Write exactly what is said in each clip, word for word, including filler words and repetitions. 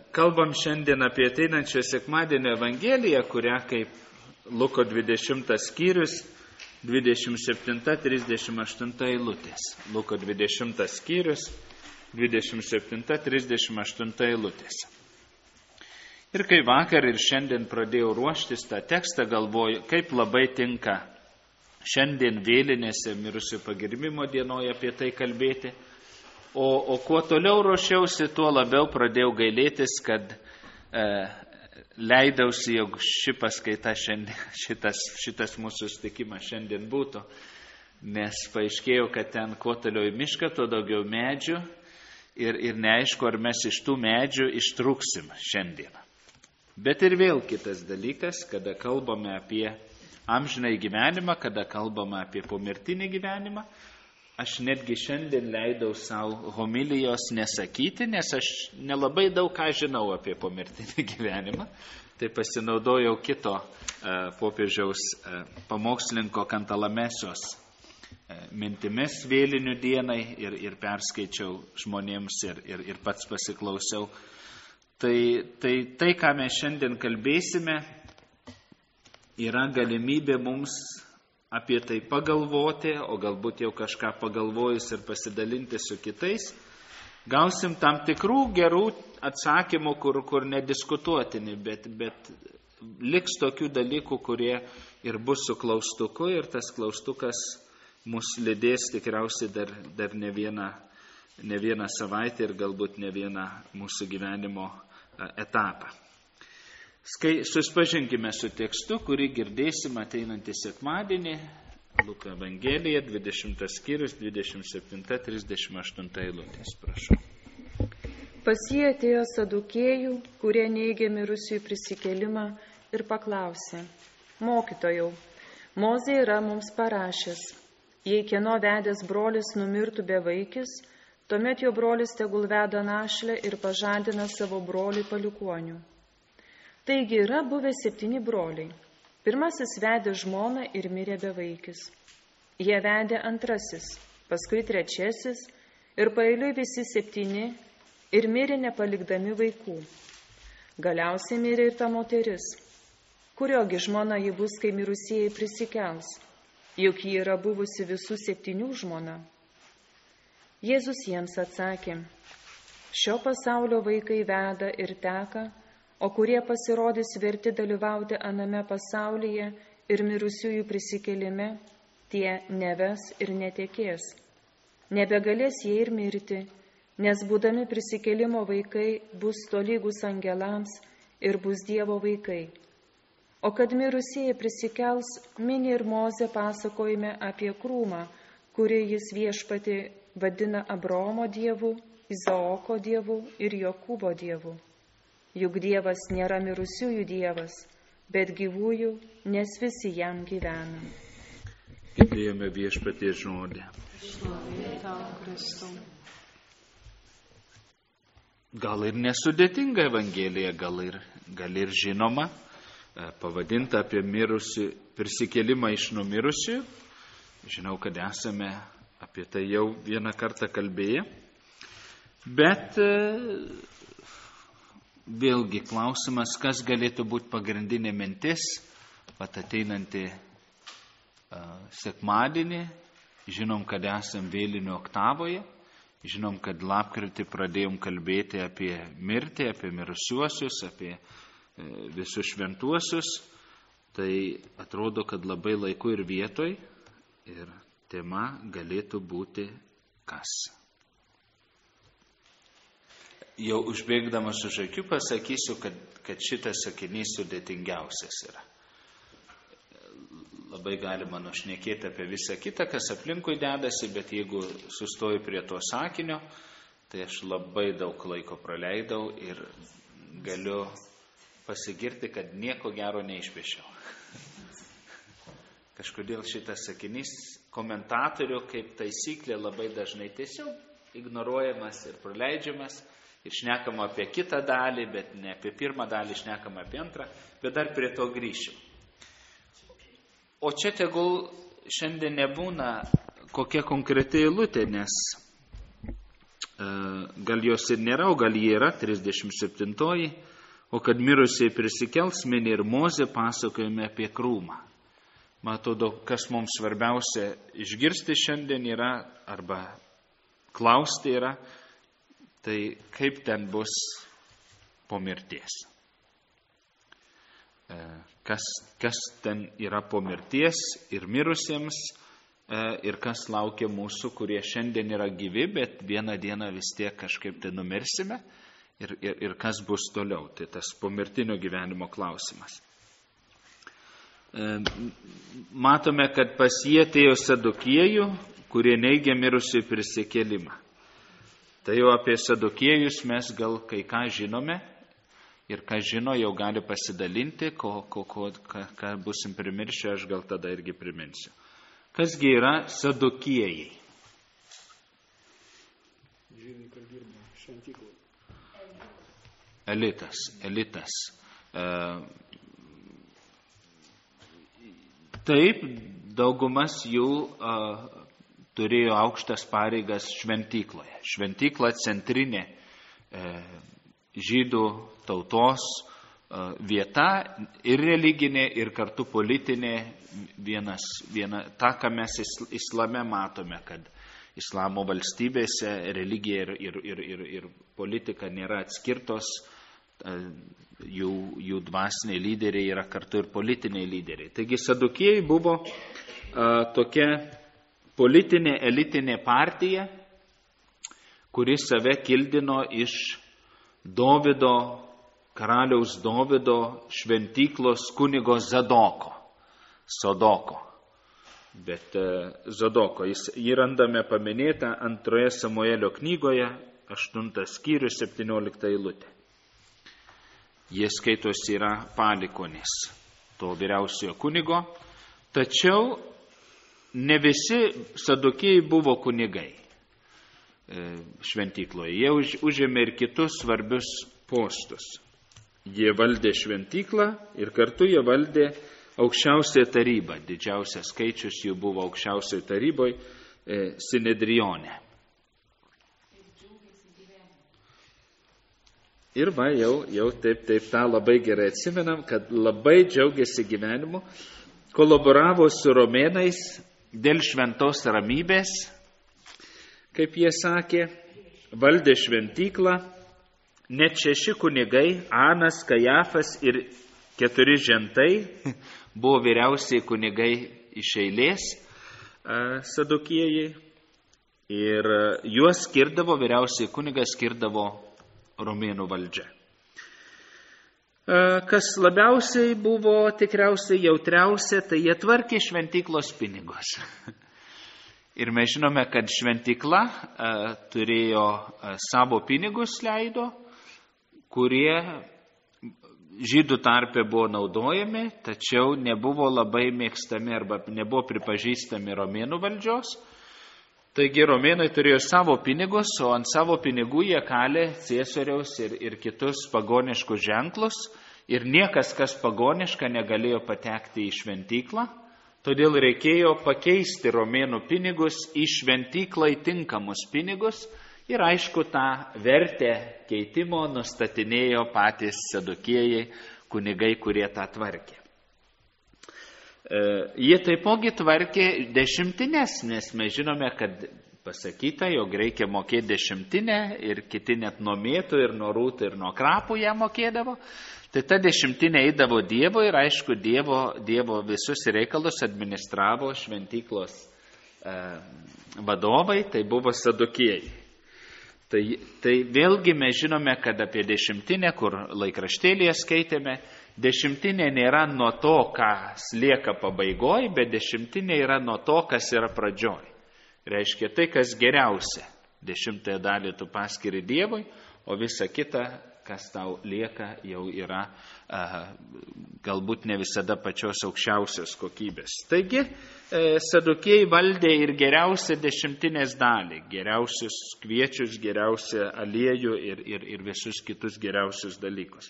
Kalbam šiandien apie ateinančio sekmadienio Evangeliją, kurią kaip Luko dvidešimtas skyrius, dvidešimt septinta trisdešimt aštunta eilutės. Luko dvidešimtas skyrius, dvidešimt septinta trisdešimt aštunta eilutės. Ir kai vakar ir šiandien pradėjau ruoštis tą tekstą, galvoju, kaip labai tinka šiandien vėlinėse mirusių pagerbimo dienoje apie tai kalbėti. O, o kuo toliau ruošiausi, tuo labiau pradėjau gailėtis, kad e, leidausi, jog ši paskaita šiandien, šitas, šitas mūsų susitikimas šiandien būtų. Nes paaiškėjo, kad ten kuo toliau į mišką, tuo daugiau medžių ir, ir neaišku, ar mes iš tų medžių ištrūksim šiandien. Bet ir vėl kitas dalykas, kada kalbame apie amžinąjį gyvenimą, kada kalbame apie pomirtinį gyvenimą, aš netgi šiandien leidau savo homilijos nesakyti, nes aš nelabai daug ką žinau apie pomirtinį gyvenimą. Tai pasinaudojau kito uh, popiežiaus uh, pamokslininko Kantalamesios uh, mintimis vėlinių dienai ir, ir perskaičiau žmonėms ir, ir, ir pats pasiklausiau. Tai, tai tai, ką mes šiandien kalbėsime, yra galimybė mums apie tai pagalvoti, o galbūt jau kažką pagalvojus ir pasidalinti su kitais, gausim tam tikrų gerų atsakymų, kur, kur nediskutuotini, bet, bet liks tokių dalykų, kurie ir bus su klaustuku, ir tas klaustukas mus lydės tikriausiai dar, dar ne, vieną, ne vieną savaitę ir galbūt ne vieną mūsų gyvenimo etapą. Skai, suspažinkime su tekstu, kurį girdėsim ateinantį sekmadienį, Luko Evangelija, dvidešimtas skyrius, dvidešimt septinta trisdešimt aštunta eilutės. Prašau. Pas jį atėjo sadukėjų, kurie neigė mirusiųjų prisikėlimą ir paklausė: Mokytojau, Mozė yra mums parašęs, jei kieno vedęs brolis numirtų bevaikis, tuomet jo brolis tegul veda našlę ir pažadina savo brolį palikuonių. Taigi yra buvę septyni broliai. Pirmasis vedė žmoną ir mirė bevaikis. Jie vedė antrasis, paskui trečiasis ir paeiliui visi septyni ir mirė nepalikdami vaikų. Galiausiai mirė ir ta moteris. Kuriogi žmona ji bus, kai mirusieji prisikels? Juk ji yra buvusi visų septynių žmona. Jėzus jiems atsakė: Šio pasaulio vaikai veda ir teka, o kurie pasirodys verti dalyvauti aname pasaulyje ir mirusiųjų prisikėlime, tie neves ir netekės. Nebegalės jie ir mirti, nes būdami prisikėlimo vaikai bus tolygus angelams ir bus Dievo vaikai. O kad mirusieji prisikels, mini ir Mozė pasakojime apie krūmą, kurį jis viešpatį vadina Abraomo dievu, Izaoko dievu ir Jokūbo dievu. Juk Dievas nėra mirusiųjų Dievas, bet gyvųjų, nes visi jam gyvena. Girdėjome Viešpaties žodį. Gal ir nesudėtinga Evangelija, gal ir, gal ir žinoma, pavadinta apie mirusių, prisikėlimą iš numirusių. Žinau, kad esame apie tai jau vieną kartą kalbėję, bet vėlgi klausimas, kas galėtų būti pagrindinė mintis, pat ateinantį uh, sekmadienį. Žinom, kad esam vėlinių oktavoje, žinom, kad lapkritį pradėjom kalbėti apie mirtį, apie mirusiuosius, apie uh, visus šventuosius. Tai atrodo, kad labai laiku ir vietoj, ir tema galėtų būti kas. Jau užbėgdamas už akių pasakysiu, kad, kad šitas sakinys sudėtingiausias yra. Labai galima nušnekėti apie visą kitą, kas aplinkui dedasi, bet jeigu sustoju prie to sakinio, tai aš labai daug laiko praleidau ir galiu pasigirti, kad nieko gero neišpešiau. Kažkodėl šitas sakinys komentatorių kaip taisyklė labai dažnai tiesiog ignoruojamas ir praleidžiamas. Ir šnekama apie kitą dalį, bet ne apie pirmą dalį, šnekama apie antrą, bet dar prie to grįšiu. O čia tegul šiandien nebūna kokia konkreti eilutė, nes gal jos ir nėra, o gal jie yra, trisdešimt septintoji, o kad mirusiai prisikels, mini ir Mozė pasakojame apie krūmą. Man atrodo, kas mums svarbiausia išgirsti šiandien yra, arba klausti yra, tai kaip ten bus po mirties. Kas, kas ten yra po mirties ir mirusiems, ir kas laukia mūsų, kurie šiandien yra gyvi, bet vieną dieną vis tiek kažkaip tai numirsime, ir, ir, ir kas bus toliau. Tai tas pomirtinio gyvenimo klausimas. Matome, kad pas jį atėjo sadukiejų, kurie neigia mirusiųjų prisikėlimą. Tai jau apie sadukiejus mes gal kai ką žinome, ir ką žino, jau gali pasidalinti, ko, ko, ko, ką, ką busim primiršę, aš gal tada irgi priminsiu. Kasgi yra sadukiejai? Elitas, elitas. E, taip, daugumas jų e, turėjo aukštas pareigas šventykloje. Šventykla centrinė e, žydų tautos vieta ir religinė, ir kartu politinė. Vienas, viena, ta, ką mes islame matome, kad islamo valstybėse religija ir, ir, ir, ir, ir politika nėra atskirtos, jų, jų dvasiniai lyderiai yra kartu ir politiniai lyderiai. Taigi sadukėjai buvo a, tokia politinė elitinė partija, kuri save kildino iš Dovido, karaliaus Dovido šventyklos kunigo Zadoko, Sodoko. Bet Zadoko, jis, jį randame paminėtą antroje Samuelio knygoje, aštuntas skyrius, septyniolikta eilutė. Jie skaitosi yra palikonis to vyriausiojo kunigo, tačiau ne visi sadukėjai buvo kunigai šventykloje. Jie už, užėmė ir kitus svarbius postus. Jie valdė šventyklą ir kartu jie valdė aukščiausią tarybą. Didžiausias skaičius jų buvo aukščiausioje taryboje e, Sinedrione. Ir va, jau, jau taip, taip tą labai gerai atsimenam, kad labai džiaugiasi gyvenimu, kolaboravo su romėnais dėl šventos ramybės, kaip jie sakė, valdė šventyklą, net šeši kunigai, Anas, Kajafas ir keturi žentai, buvo vyriausiai kunigai iš eilės sadukėjai, ir juos skirdavo, vyriausiai kunigas skirdavo romėnų valdžia. Kas labiausiai buvo tikriausiai jautriausia, tai jie tvarkė šventyklos pinigus. Ir mes žinome, kad šventykla a, turėjo a, savo pinigus leido, kurie žydų tarpe buvo naudojami, tačiau nebuvo labai mėgstami arba nebuvo pripažįstami romėnų valdžios. Taigi romėnai turėjo savo pinigus, o ant savo pinigų jie kalė ciesoriaus ir, ir kitus pagoniškus ženklus, ir niekas, kas pagoniška, negalėjo patekti į šventyklą. Todėl reikėjo pakeisti romėnų pinigus į šventyklai tinkamus pinigus, ir aišku, tą vertę keitimo nustatinėjo patys sadukėjai, kunigai, kurie tą tvarkė. E, jie taipogi tvarkė dešimtines, nes mes žinome, kad pasakyta, jog reikia mokėti dešimtinę, ir kiti net nuo mėtų ir nuo rūtų ir nuo krapų ją mokėdavo. Tai ta dešimtinė eidavo Dievo, ir aišku, Dievo, dievo visus reikalus administravo šventyklos e, vadovai, tai buvo sadukėjai. Tai, tai vėlgi mes žinome, kad apie dešimtinę, kur laikraštėlėje skaitėme, dešimtinė nėra nuo to, kas lieka pabaigoj, bet dešimtinė yra nuo to, kas yra pradžioj. Reiškia tai, kas geriausia. Dešimtąją dalį tu paskiri Dievui, o visa kita, kas tau lieka, jau yra a, galbūt ne visada pačios aukščiausios kokybės. Taigi, e, sadukėjai valdė ir geriausią dešimtinės dalį, geriausius kviečius, geriausią aliejų ir, ir, ir visus kitus geriausius dalykus.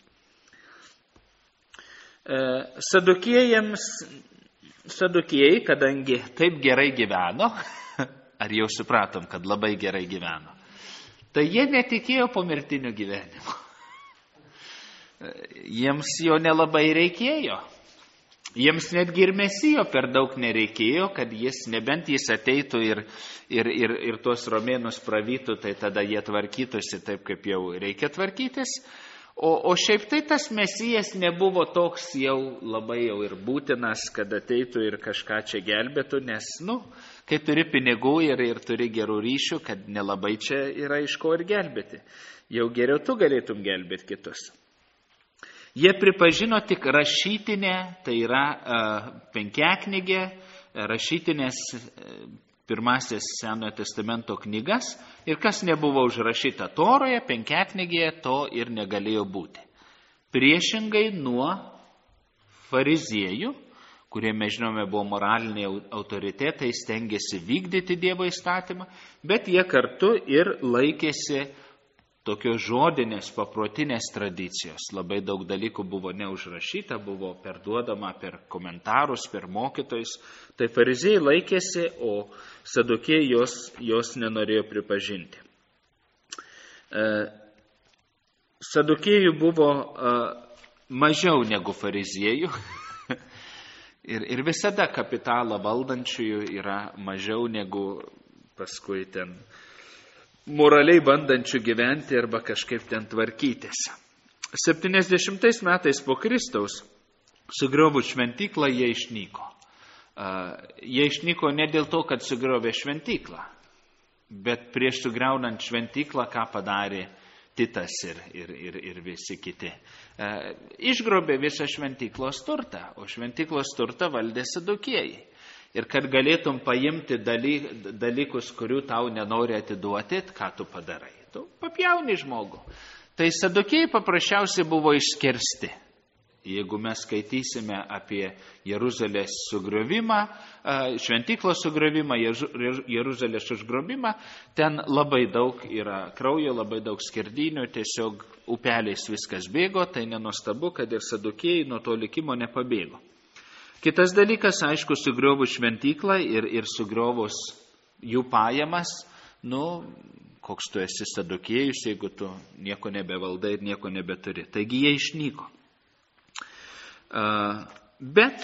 E, sadukėjams, sadukėjai, kadangi taip gerai gyveno, ar jau supratom, kad labai gerai gyveno, tai jie netikėjo pomirtiniu gyvenimu. Jiems jo nelabai reikėjo. Jiems netgi ir Mesijo per daug nereikėjo, kad jis, nebent jis ateitų ir, ir, ir, ir tuos romėnus pravytų, tai tada jie tvarkytųsi taip, kaip jau reikia tvarkytis. O, o šiaip tai tas Mesijas nebuvo toks jau labai jau ir būtinas, kad ateitų ir kažką čia gelbėtų, nes, nu, kai turi pinigų ir, ir turi gerų ryšių, kad nelabai čia yra iš ko ir gelbėti. Jau geriau tu galėtum gelbėti kitus. Jie pripažino tik rašytinę, tai yra uh, penkiaknygė, rašytinės uh, pirmasis Senojo testamento knygas ir kas nebuvo užrašyta Toroje, penkiaknygėje, to ir negalėjo būti. Priešingai nuo fariziejų, kurie, mes žinome, buvo moraliniai autoritetai, stengiasi vykdyti Dievo įstatymą, bet jie kartu ir laikėsi tokios žodinės, paprotinės tradicijos. Labai daug dalykų buvo neužrašyta, buvo perduodama per komentarus, per mokytojus. Tai fariziejai laikėsi, o sadukėjai jos, jos nenorėjo pripažinti. E, sadukėjų buvo e, mažiau negu fariziejų. ir, ir visada kapitalą valdančiųjų yra mažiau negu paskui ten moraliai bandančių gyventi arba kažkaip ten tvarkytis. septyniasdešimtais metais po Kristaus sugriovus šventyklą jie išnyko. Uh, jie išnyko ne dėl to, kad sugriovė šventyklą, bet prieš sugriaunant šventyklą, ką padarė Titas ir, ir, ir, ir visi kiti. Uh, išgrobė visą šventyklos turtą, o šventyklos turtą valdė sadukėjai. Ir kad galėtum paimti dalykus, kurių tau nenori atiduoti, ką tu padarai? Tu papjauni žmogų. Tai sadukėjai paprasčiausiai buvo išskersti. Jeigu mes skaitysime apie Jeruzalės sugriovimą, šventyklos sugriovimą, Jeruzalės užgrobimą, ten labai daug yra kraujo, labai daug skerdynių, tiesiog upeliais viskas bėgo, tai nenuostabu, kad ir sadukėjai nuo to likimo nepabėgo. Kitas dalykas, aišku, sugriovus šventyklą ir, ir sugriovus jų pajamas, nu, koks tu esi sadukėjus, jeigu tu nieko nebevaldai ir nieko nebeturi. Taigi jie išnyko. Uh, bet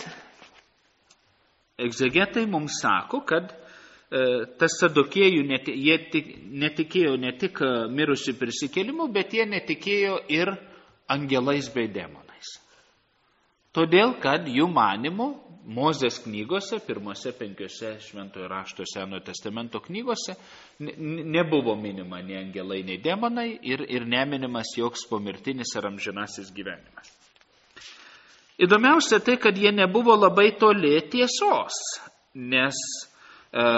egzegetai mums sako, kad uh, tas sadukėjų, net, jie tik, netikėjo ne tik mirusių prisikėlimu, bet jie netikėjo ir angelais bei demonais. Todėl, kad jų manimų Mozės knygose, pirmose penkiose šventojo rašto Senojo testamento knygose, nebuvo minima nei angelai, nei demonai ir, ir neminimas joks pomirtinis ar amžinasis gyvenimas. Įdomiausia tai, kad jie nebuvo labai toli tiesos, nes e,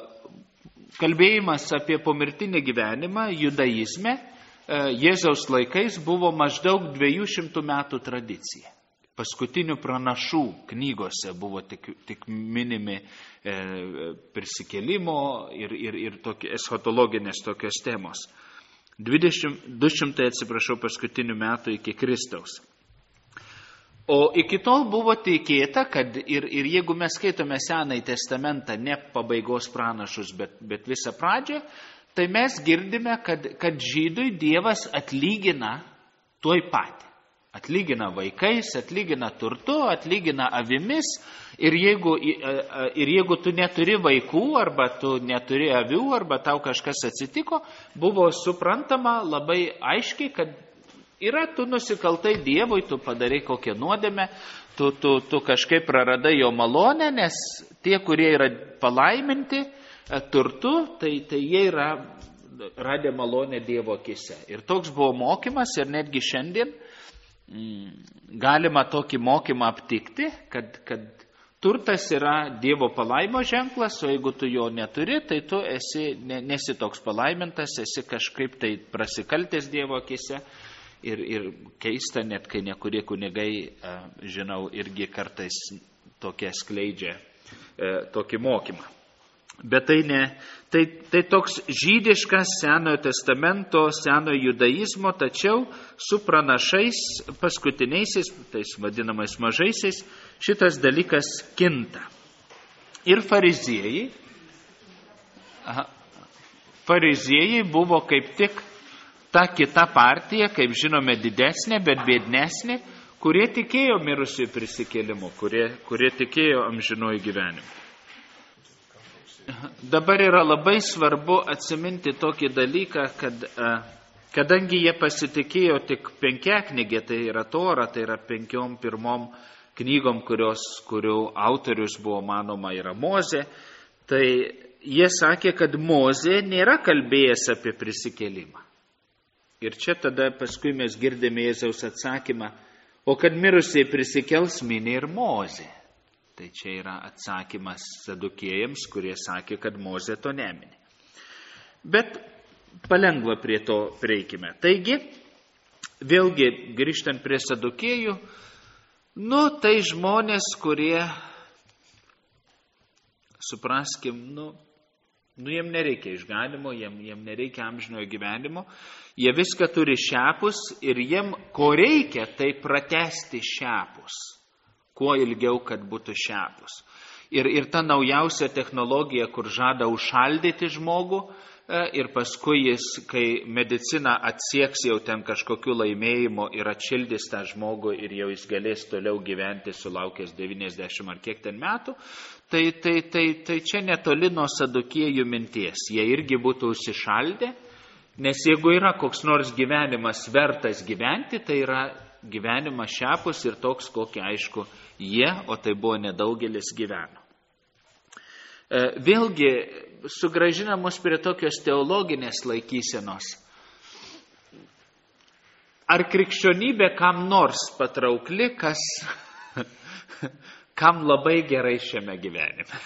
kalbėjimas apie pomirtinį gyvenimą judaizme e, Jėzaus laikais buvo maždaug dviejų šimtų metų tradicija. Paskutinių pranašų knygose buvo tik, tik minimi e, prisikėlimo ir, ir, ir tokie, eschatologinės tokios temos. dvidešimt, du šimtai, atsiprašau, paskutinių metų iki Kristaus. O iki tol buvo tikėta, kad ir, ir jeigu mes skaitome Senąjį testamentą, ne pabaigos pranašus, bet, bet visą pradžią, tai mes girdime, kad, kad žydui Dievas atlygina tuoj pat. Atlygina vaikais, atlygina turtu, atlygina avimis ir jeigu, ir jeigu tu neturi vaikų arba tu neturi avių arba tau kažkas atsitiko, buvo suprantama labai aiškiai, kad yra tu nusikaltai Dievui, tu padarai kokią nuodėmę, tu, tu, tu kažkaip praradai jo malonę, nes tie, kurie yra palaiminti turtu, tai, tai jie yra radę malonę Dievo akise. Ir toks buvo mokymas ir netgi šiandien galima tokį mokymą aptikti, kad, kad turtas yra Dievo palaimo ženklas, o jeigu tu jo neturi, tai tu esi, ne, nesi toks palaimintas, esi kažkaip tai prasikaltęs Dievo akise ir, ir keista, net kai nekurie kunigai, žinau, irgi kartais tokie skleidžia tokį mokymą. Bet tai, ne, tai, tai toks žydiškas Senojo testamento, senojo judaizmo, tačiau su pranašais paskutiniaisiais, tais vadinamais mažaisiais, šitas dalykas kinta. Ir fariziejai, aha, fariziejai buvo kaip tik ta kita partija, kaip žinome, didesnė, bet biednesnė, kurie tikėjo mirusiųjų prisikėlimu, kurie, kurie tikėjo amžinuoju gyvenimu. Dabar yra labai svarbu atsiminti tokį dalyką, kad kadangi jie pasitikėjo tik penkiaknygė, tai yra Tora, tai yra penkiom pirmom knygom, kurios, kurių autorius buvo manoma yra Mozė, tai jie sakė, kad Mozė nėra kalbėjęs apie prisikėlimą. Ir čia tada paskui mes girdėme Jėzaus atsakymą, o kad mirusiai prisikels mini ir Mozė. Tai čia yra atsakymas sadukėjams, kurie sakė, kad Mozė to nemini. Bet palengva prie to prieikime. Taigi, vėlgi grįžtant prie sadukėjų, nu, tai žmonės, kurie, supraskim, nu, nu jiem nereikia išganimo, jiem, jiem nereikia amžinojo gyvenimo, jie viską turi šiapus ir jiem ko reikia, tai pratesti šiapus, kuo ilgiau, kad būtų šiapus. Ir, ir ta naujausia technologija, kur žada užšaldyti žmogų, ir paskui jis, kai medicina atsieks jau ten kažkokiu laimėjimu ir atšildys tą žmogų ir jau jis galės toliau gyventi sulaukęs devyniasdešimt ar kiek ten metų, tai, tai, tai, tai čia netoli nuo sadukėjų minties. Jie irgi būtų užsišaldę, nes jeigu yra koks nors gyvenimas vertas gyventi, tai yra gyvenimas šiapus ir toks, kokį aišku jie, o tai buvo nedaugelis gyveno. Vėlgi, sugrąžina mus prie tokios teologinės laikysenos. Ar krikščionybė kam nors patraukli, kas, kam labai gerai šiame gyvenime?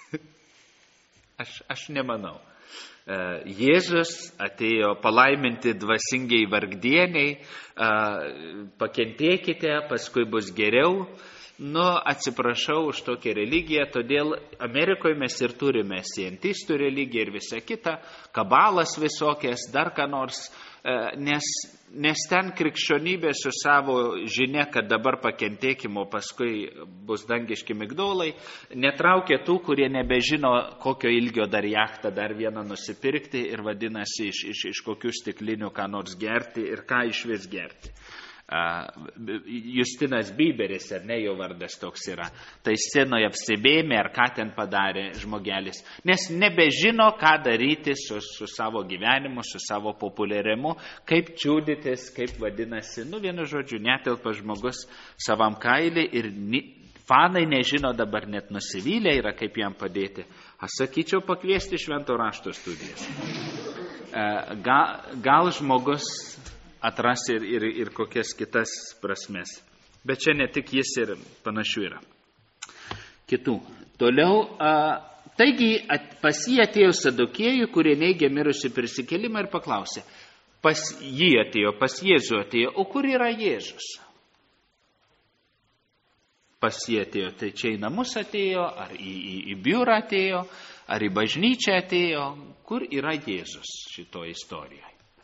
Aš, aš nemanau. Jėzus atėjo palaiminti dvasingiai vargdieniai, pakentėkite, paskui bus geriau. Nu, atsiprašau už tokią religiją, todėl Amerikoje mes ir turime scientistų religiją ir visą kitą, kabalas visokias, dar ką nors, nes, nes ten krikščionybė su savo žinia, kad dabar pakentėkime, o paskui bus dangiški migdolai, netraukia tų, kurie nebežino, kokio ilgio dar jachtą dar vieną nusipirkti ir vadinasi iš, iš, iš kokių stiklinių ką nors gerti ir ką iš vis gerti. Justinas Bieberis, ar ne, jo vardas toks yra, tai scenoje apsibėmė, ar ką ten padarė žmogelis, nes nebežino, ką daryti su, su savo gyvenimu, su savo populiarimu, kaip čiūdytis, kaip vadinasi, nu vienu žodžiu, netelpa žmogus savam kailį ir ni, fanai nežino dabar net nusivylę yra, kaip jam padėti. Aš sakyčiau pakviesti švento rašto studijas. Gal, gal žmogus atras ir, ir, ir kokias kitas prasmes. Bet čia ne tik jis ir panašių yra. Kitų. Toliau, a, taigi at, pas jį atėjo sadukėjų, kurie neigė mirusių prisikėlimą ir paklausė. Pas jį atėjo, pas Jėzų atėjo, o kur yra Jėzus? Pas jį atėjo, tai čia į namus atėjo, ar į, į, į biurą atėjo, ar į bažnyčią atėjo. Kur yra Jėzus šitoje istorijoje?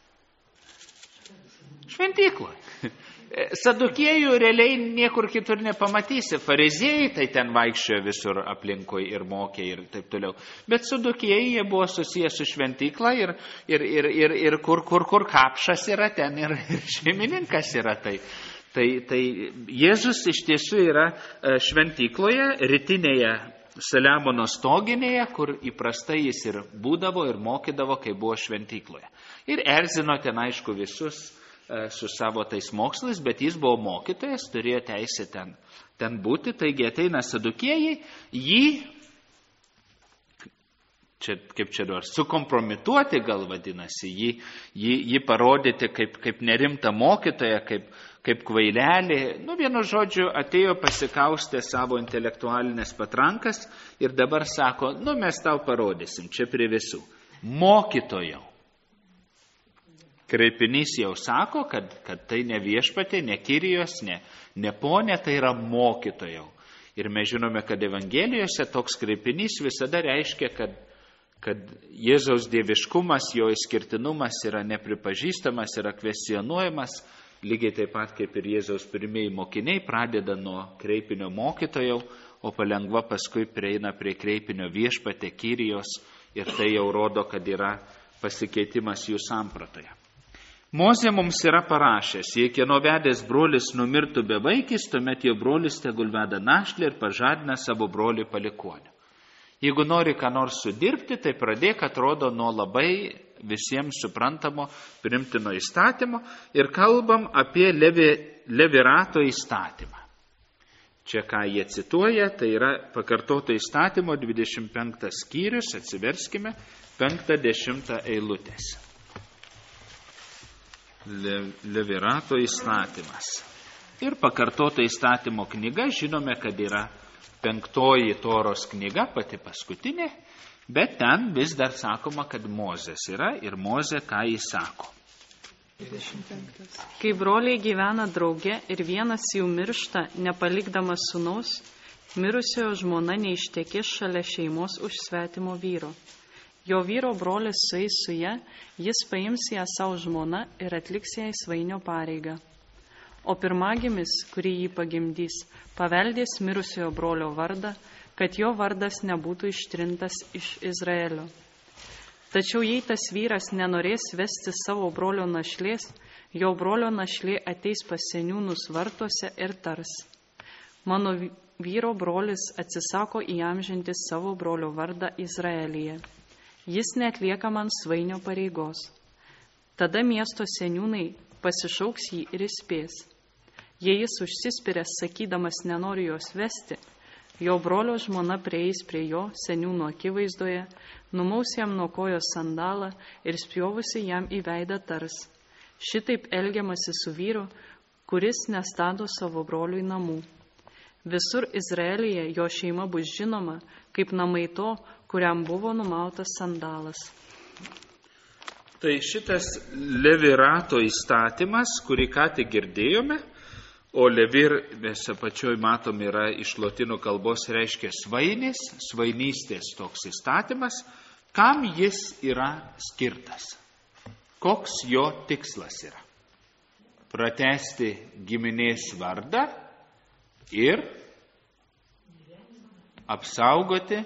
Šventykloje. Sadukėjų realiai niekur kitur nepamatysi. Fariziejai tai ten vaikščiojo visur aplinkui ir mokė ir taip toliau. Bet sadukėjai jie buvo susiję su šventykla ir, ir, ir, ir, ir kur, kur, kur kapšas yra, ten ir, ir šeimininkas yra. Tai, tai, tai Jėzus iš tiesų yra šventykloje, rytinėje Saliamono stoginėje, kur įprastai jis ir būdavo ir mokydavo, kai buvo šventykloje. Ir erzino ten aišku visus su savo tais mokslais, bet jis buvo mokytojas, turėjo teisę ten, ten būti, taigi ateina sadukėjai, jį, čia, kaip čia dar, sukompromituoti gal vadinasi, jį, jį, jį parodyti kaip, kaip nerimtą mokytoją, kaip, kaip kvailelį, nu vienu žodžiu atėjo pasikaustę savo intelektualinės patrankas ir dabar sako, nu mes tau parodysim, čia prie visų, mokytojau. Kreipinys jau sako, kad, kad tai ne viešpatė, ne Kirijos, ne, ne ponė, tai yra mokytojau. Ir mes žinome, kad Evangelijose toks kreipinys visada reiškia, kad, kad Jėzaus dieviškumas, jo išskirtinumas yra nepripažįstamas, yra kvestionuojamas, lygiai taip pat kaip ir Jėzaus pirmieji mokiniai pradeda nuo kreipinio mokytojau, o palengva paskui prieina prie kreipinio viešpatė, Kirijos, ir tai jau rodo, kad yra pasikeitimas jų sampratoje. Mozė mums yra parašęs, jei kieno vedęs brolis numirtų bevaikis, tuomet jo brolis tegul veda našlę ir pažadina savo brolį palikuonių. Jeigu nori ką nors sudirbti, tai pradėk, atrodo, nuo labai visiems suprantamo, primtino įstatymo ir kalbam apie levi, levirato įstatymą. Čia ką jie cituoja, tai yra pakartoto įstatymo dvidešimt penktas skyrius, atsiverskime, penktą dešimtą eilutės. Le, levirato įstatymas. Ir pakartoto įstatymo knyga, žinome, kad yra penktoji Toros knyga, pati paskutinė, bet ten vis dar sakoma, kad Mozės yra ir Mozė ką jis sako. Kai broliai gyvena drauge ir vienas jų miršta, nepalikdamas sūnaus, mirusiojo žmona neištekės šalia šeimos už svetimo vyro. Jo vyro brolis sueis su ja, jis paims ją savo žmoną ir atliks jai svainio pareigą. O pirmagimis, kurį jį pagimdys, paveldės mirusiojo brolio vardą, kad jo vardas nebūtų ištrintas iš Izraelio. Tačiau jei tas vyras nenorės vesti savo brolio našlės, jo brolio našlė ateis pas seniūnus vartuose ir tars: mano vyro brolis atsisako įamžinti savo brolio vardą Izraelyje. Jis neatlieka man svainio pareigos. Tada miesto seniūnai pasišauks jį ir įspės. Jei jis užsispyręs sakydamas nenori jos vesti, jo brolio žmona prieis prie jo seniūno akivaizdoje, numaus jam nuo kojos sandalą ir spjovusi jam į veidą tars: šitaip elgiamasi su vyru, kuris nestato savo broliui namų. Visur Izraelyje jo šeima bus žinoma, kaip namai to, kuriam buvo numautas sandalas. Tai šitas levirato įstatymas, kurį ką tik girdėjome, o levir, mes apačioj matom, yra iš lotynų kalbos reiškia svainis, svainystės toks įstatymas, kam jis yra skirtas? Koks jo tikslas yra? Pratęsti giminės vardą ir apsaugoti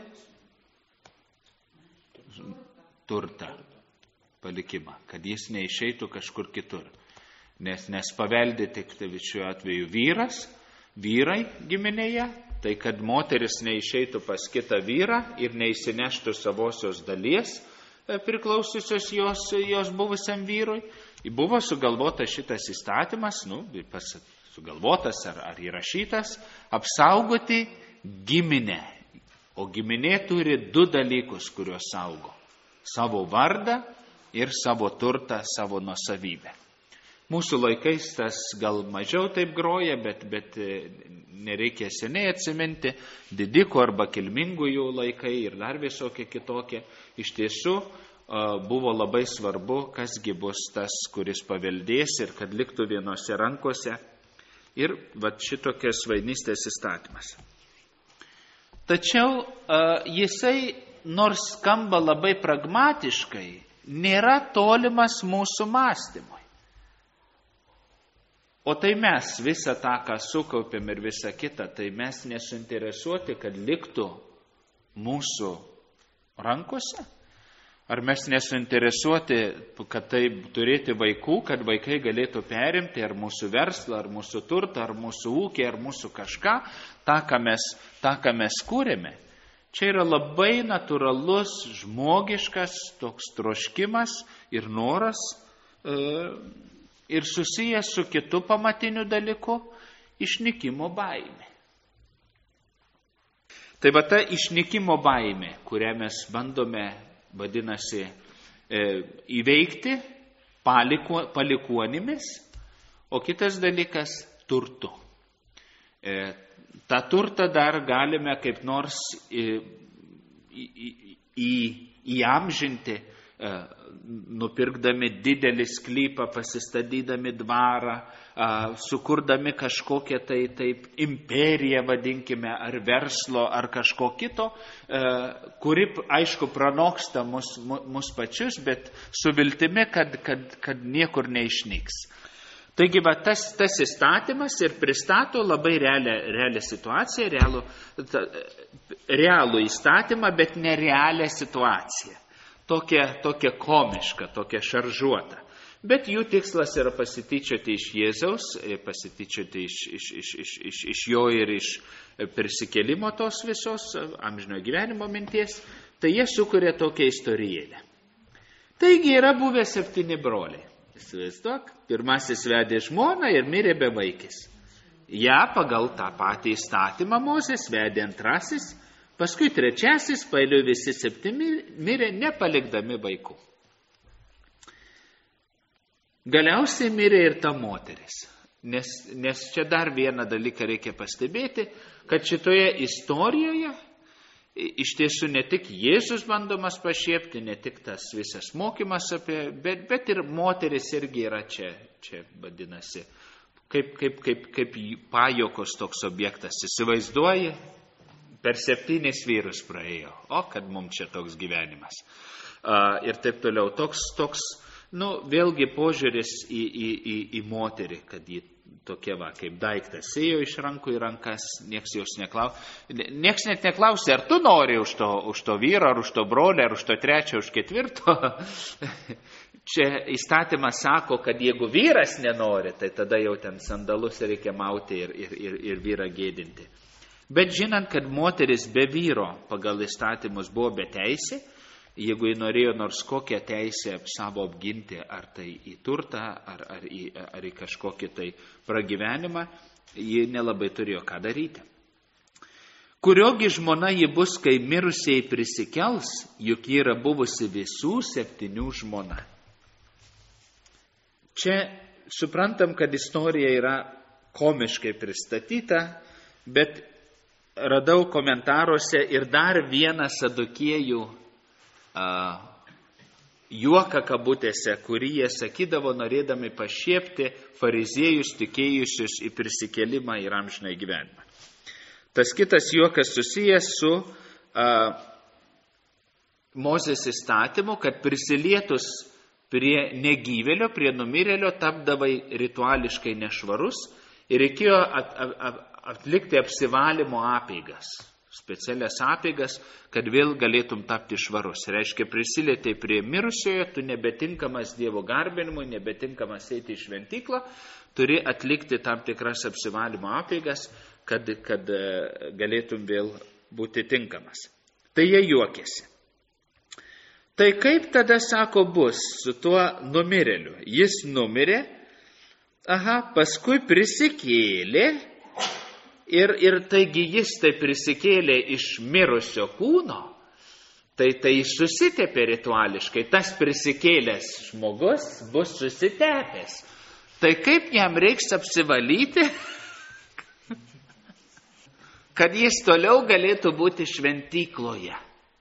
turtą, palikimą, kad jis neišeitų kažkur kitur. Nes, nes paveldė tik tai šiuo atveju vyras, vyrai giminėje, tai kad moteris neišeitų pas kitą vyrą ir neįsineštų savosios dalies priklausiusios jos, jos buvusiam vyrui. Buvo sugalvotas šitas įstatymas, nu, pas, sugalvotas ar, ar įrašytas, apsaugoti giminę. O giminė turi du dalykus, kuriuos saugo: savo vardą ir savo turtą, savo nuosavybę. Mūsų laikais tas gal mažiau taip groja, bet, bet nereikia seniai atsiminti, didikų arba kilmingųjų laikai ir dar visokie kitokie. Iš tiesų buvo labai svarbu, kasgi bus tas, kuris paveldės ir kad liktų vienose rankose. Ir vat šitokias svainystės įstatymas. Tačiau jisai, nors skamba labai pragmatiškai, nėra tolimas mūsų mąstymui. O tai mes visą tą, ką sukaupėm ir visą kitą, tai mes nesuinteresuoti, kad liktų mūsų rankose? Ar mes nesuinteresuoti, kad tai turėti vaikų, kad vaikai galėtų perimti ar mūsų verslą, ar mūsų turtą, ar mūsų ūkį, ar mūsų kažką, tą, ką mes, tą, ką mes kūrėme? Čia yra labai natūralus, žmogiškas toks troškimas ir noras e, ir susijęs su kitu pamatiniu dalyku – išnykimo baimė. Tai va ta išnykimo baimė, kurią mes bandome, vadinasi, e, įveikti paliku, palikuonimis, o kitas dalykas – turtu. E, tą turtą dar galime kaip nors į, į, į, įamžinti, e, nupirkdami didelį sklypą, pasistadydami dvarą, e, sukurdami kažkokią tai taip imperiją, vadinkime, ar verslo, ar kažko kito, e, kuri, aišku, pranoksta mus, mus pačius, bet su viltimi, kad, kad, kad niekur neišnyks. Taigi, va, tas, tas įstatymas ir pristato labai realią, realią situaciją, realų, ta, realų įstatymą, bet nerealią situaciją. tokia, tokia komiška, tokia šaržuota. Bet jų tikslas yra pasityčioti iš Jėzaus, pasityčioti iš, iš, iš, iš, iš, iš jo ir iš prisikėlimo tos visos amžinojo gyvenimo minties. Tai jie sukuria tokią istorijėlę. Taigi yra buvę septyni broliai. Įsivaizduok, pirmasis vedė žmoną ir mirė bevaikis. Ja pagal tą patį įstatymą Mozės vedė antrasis, paskui trečiasis, pailiui visi septyni mirė nepalikdami vaikų. Galiausiai mirė ir ta moteris. Nes, nes čia dar vieną dalyką reikia pastebėti, kad šitoje istorijoje iš tiesų ne tik Jėzus bandomas pašiepti, ne tik tas visas mokymas apie, bet, bet ir moteris irgi yra čia, čia vadinasi, kaip, kaip, kaip, kaip pajokos toks objektas. Įsivaizduoji, per septynis vyrus praėjo, o kad mums čia toks gyvenimas. Uh, ir taip toliau, toks, toks, nu, vėlgi požiūris į, į, į, į moterį, kad ji tokia va, kaip daiktas, ėjo iš rankų į rankas, nieks jos neklausė. Nieks net neklausė, ar tu nori už to, už to vyro, ar už to brolio, ar už to trečio, už ketvirto. Čia įstatymas sako, kad jeigu vyras nenori, tai tada jau ten sandalus reikia mauti ir, ir, ir, ir vyrą gėdinti. Bet žinant, kad moteris be vyro pagal įstatymus buvo be teisė, jeigu jį norėjo nors kokią teisę savo apginti, ar tai į turtą, ar, ar, į, ar į kažkokį tai pragyvenimą, ji nelabai turėjo ką daryti. Kuriogi žmona ji bus, kai mirusiai prisikels, juk ji yra buvusi visų septynių žmona. Čia suprantam, kad istorija yra komiškai pristatyta, bet radau komentaruose ir dar vieną sadukiejų Uh, juoką kabutėse, kurį jie sakydavo, norėdami pašiepti fariziejus tikėjusius į prisikėlimą ir amžinąjį gyvenimą. Tas kitas juokas susijęs su uh, Mozės įstatymu, kad prisilietus prie negyvėlio, prie numirėlio tapdavai rituališkai nešvarus ir reikėjo at, at, at, atlikti apsivalymo apeigas. Specialias apeigas, kad vėl galėtum tapti švarus. Reiškia, prisilietai prie mirusiojo, tu nebetinkamas Dievo garbinimui, nebetinkamas eiti į šventyklą, turi atlikti tam tikras apsivalymo apeigas, kad, kad galėtum vėl būti tinkamas. Tai jie juokėsi. Tai kaip tada, sako, bus su tuo numirėliu? Jis numirė, aha, paskui prisikėlė, Ir, ir taigi jis tai prisikėlė iš mirusio kūno, tai tai susitepė rituališkai, tas prisikėlęs žmogus bus susitepęs. Tai kaip jam reiks apsivalyti, kad jis toliau galėtų būti šventykloje.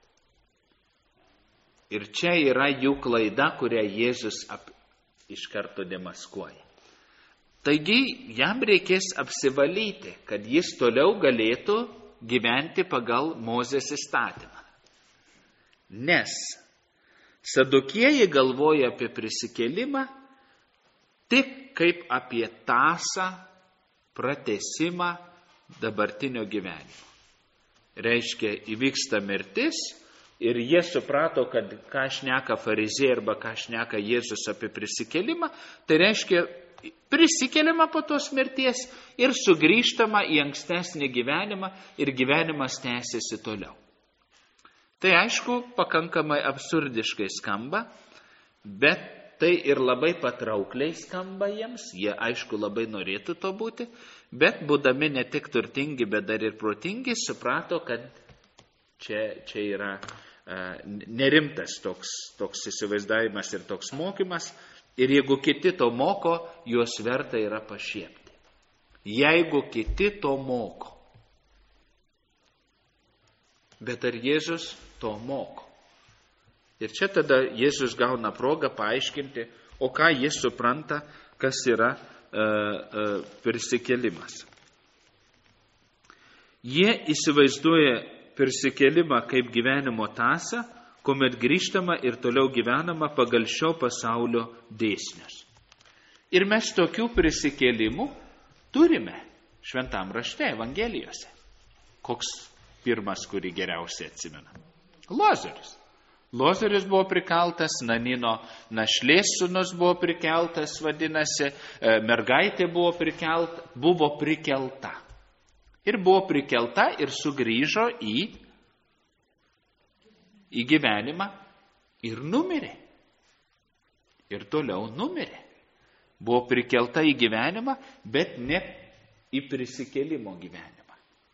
Ir čia yra jų klaida, kurią Jėzus ap, iš karto demaskuoja. Taigi jam reikės apsivalyti, kad jis toliau galėtų gyventi pagal Mozės įstatymą. Nes sadukieji galvoja apie prisikėlimą tik kaip apie tąsą pratęsimą dabartinio gyvenimo. Reiškia, įvyksta mirtis ir jie suprato, kad ką šneka fariziejai arba ką šneka Jėzus apie prisikėlimą, tai reiškia, prisikeliama po tos mirties ir sugrįžtama į ankstesnį gyvenimą ir gyvenimas tęsiasi toliau. Tai aišku, pakankamai absurdiškai skamba, bet tai ir labai patraukliai skamba jiems, jie aišku labai norėtų to būti, bet būdami ne tik turtingi, bet dar ir protingi, suprato, kad čia, čia yra uh, nerimtas toks, toks įsivaizdavimas ir toks mokymas. Ir jeigu kiti to moko, juos verta yra pašiepti. Jeigu kiti to moko. Bet ar Jėzus to moko? Ir čia tada Jėzus gauna progą paaiškinti, o ką jis supranta, kas yra e, e, prisikėlimas. Jie įsivaizduoja prisikėlimą kaip gyvenimo tąsą, kuomet grįžtama ir toliau gyvenama pagal šio pasaulio dėsnius. Ir mes tokių prisikėlimų turime šventam rašte, Evangelijose. Koks pirmas, kurį geriausiai atsimena? Lazarus. Lozorius buvo prikeltas, Nanino našlės sūnus buvo prikeltas, vadinasi, mergaitė buvo prikelta, buvo prikelta. Ir buvo prikelta ir sugrįžo į, į gyvenimą ir numirė. Ir toliau numirė. Buvo prikelta į gyvenimą, bet ne į prisikėlimo gyvenimą.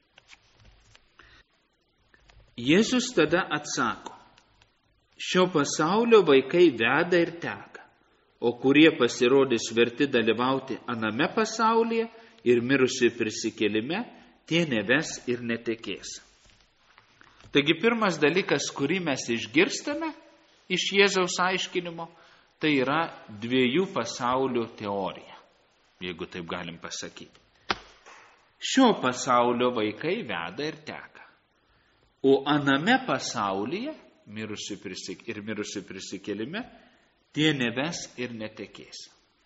Jėzus tada atsako: šio pasaulio vaikai veda ir teka, o kurie pasirodys verti dalyvauti aname pasaulyje ir mirusių prisikėlime, tie neves ir netekės. Taigi pirmas dalykas, kurį mes išgirstame iš Jėzaus aiškinimo, tai yra dviejų pasaulių teorija, jeigu taip galim pasakyti. Šio pasaulio vaikai veda ir teka, o aname pasaulyje mirusių prisik... ir mirusių prisikėlime, tie neves ir netekės.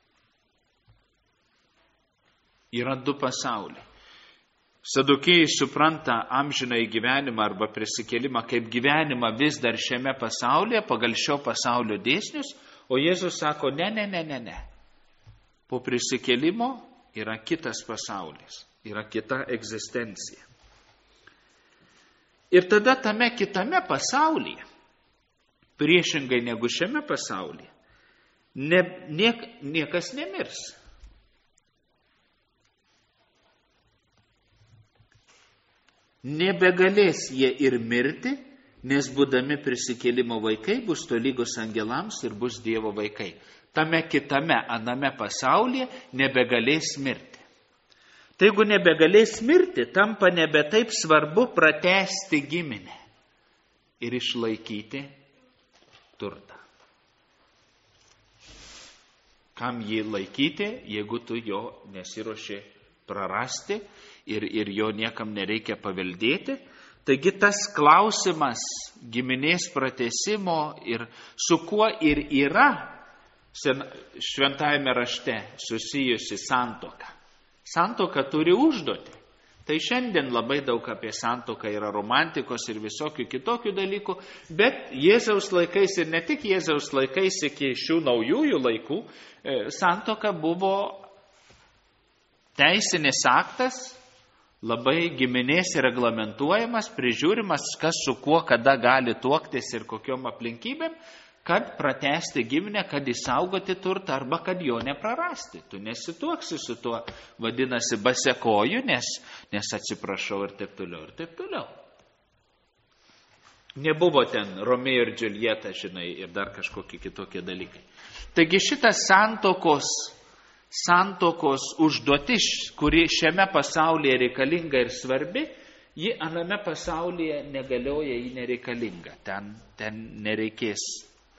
Yra du pasauliai. Sadukėjai supranta amžinąjį gyvenimą arba prisikėlimą kaip gyvenimą vis dar šiame pasaulyje, pagal šio pasaulio dėsnius, o Jėzus sako, ne, ne, ne, ne, ne. Po prisikėlimo yra kitas pasaulis, yra kita egzistencija. Ir tada tame kitame pasaulyje, priešingai negu šiame pasaulyje, ne, niek, niekas nemirs. Nebegalės jie ir mirti, nes būdami prisikėlimo vaikai bus tolygus angelams ir bus Dievo vaikai. Tame kitame, aname pasaulyje nebegalės mirti. Tai jeigu nebegalės mirti, tampa nebe taip svarbu pratęsti giminę ir išlaikyti turtą. Kam jį laikyti, jeigu tu jo nesiruoši prarasti ir, ir jo niekam nereikia paveldėti? Taigi tas klausimas giminės pratęsimo ir su kuo ir yra šventajame rašte susijusi santuoka. Santuoka turi užduotį. Tai šiandien labai daug apie santuoką yra romantikos ir visokių kitokių dalykų, bet Jėzaus laikais ir ne tik Jėzaus laikais iki šių naujųjų laikų, santuoka buvo teisinis aktas, labai giminės reglamentuojamas, prižiūrimas, kas su kuo, kada gali tuoktis ir kokiom aplinkybėm, kad pratęsti giminę, kad išsaugoti turtą arba kad jo neprarasti. Tu nesituoksi su tuo, vadinasi, basekoju, nes, nes atsiprašau ir taip toliau, ir taip toliau. Nebuvo ten Romeo ir Džiuljeta, žinai, ir dar kažkokie kitokie dalykai. Taigi šitas santokos, santokos užduotis, kuri šiame pasaulyje reikalinga ir svarbi, ji aname pasaulyje negalioja, ji nereikalinga. Ten, ten nereikės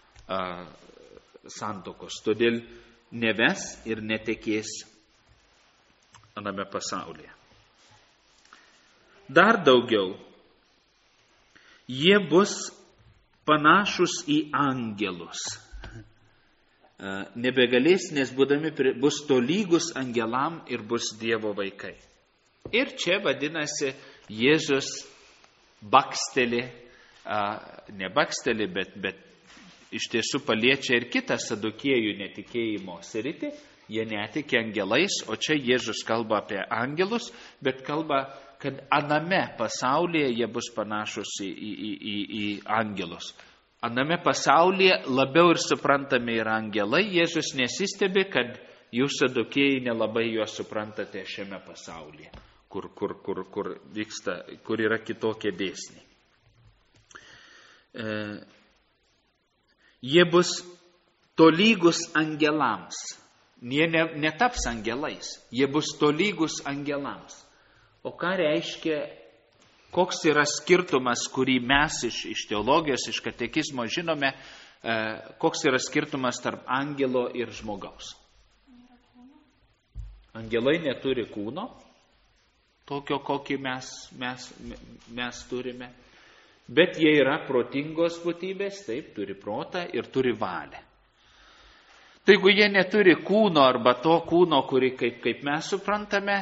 santokos, todėl neves ir netekės aname pasaulyje. Dar daugiau, jie bus panašus į angelus. Nebegalės, nes būdami bus tolygus angelam ir bus Dievo vaikai. Ir čia vadinasi, Jėzus baksteli, ne baksteli, bet, bet iš tiesų paliečia ir kitą sadukėjų netikėjimo sritį, jie netiki angelais, o čia Jėzus kalba apie angelus, bet kalba, kad aname pasaulyje jie bus panašus į, į, į, į angelus. Aname pasaulyje labiau ir suprantami yra angelai, Jėzus nesistebi, kad jūs sadukėjai nelabai juos suprantate šiame pasaulyje, kur, kur, kur, kur vyksta, kur yra kitokie dėsniai. E, Jie bus tolygus angelams. Jie ne, netaps angelais. Jie bus tolygus angelams. O ką reiškia, koks yra skirtumas, kurį mes iš, iš teologijos, iš katekizmo žinome, e, koks yra skirtumas tarp angelo ir žmogaus? Angelai neturi kūno, tokio, kokį mes, mes, mes turime. Bet jie yra protingos būtybės, taip, turi protą ir turi valią. Tai jeigu jie neturi kūno arba to kūno, kurį kaip, kaip mes suprantame,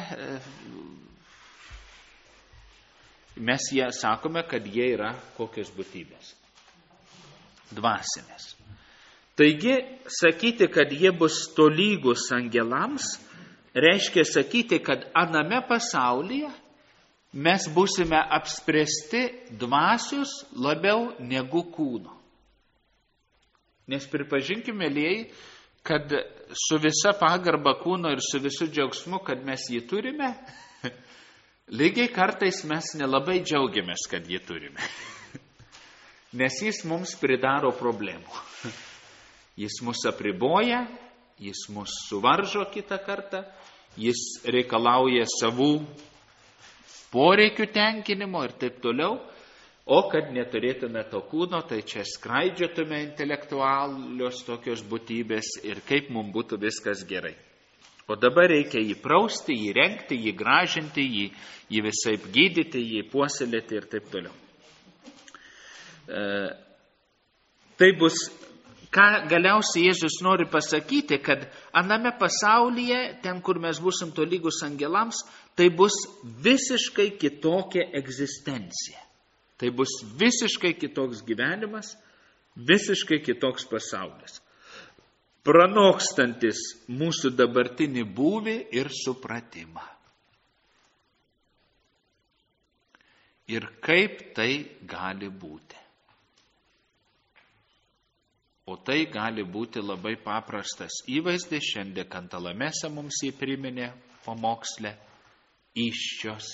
mes jie sakome, kad jie yra kokios būtybės. dvasinės. Taigi, sakyti, kad jie bus tolygus angelams, reiškia sakyti, kad aname pasaulyje mes būsime apspręsti dvasios labiau negu kūno. Nes pripažinkime, mėlyjei, kad su visa pagarba kūno ir su visu džiaugsmu, kad mes jį turime, lygiai kartais mes nelabai džiaugiamės, kad jį turime. Nes jis mums pridaro problemų. Jis mus apriboja, jis mus suvaržo kitą kartą, jis reikalauja savų poreikių tenkinimo ir taip toliau. O kad neturėtume to kūno, tai čia skraidžiotume intelektualios tokios būtybės ir kaip mums būtų viskas gerai. O dabar reikia jį prausti, jį rengti, jį gražinti, jį, jį visaip gydyti, jį puoselėti ir taip toliau. E, tai bus, ką galiausiai Jėzus nori pasakyti, kad aname pasaulyje, ten kur mes būsim tolygus angelams, tai bus visiškai kitokia egzistencija. Tai bus visiškai kitoks gyvenimas, visiškai kitoks pasaulis. Pranokstantis mūsų dabartinį būvį ir supratimą. Ir kaip tai gali būti? O tai gali būti labai paprastas įvaizdis, šiandien Kantalamėse mums jį priminė pamoksle, įsčios.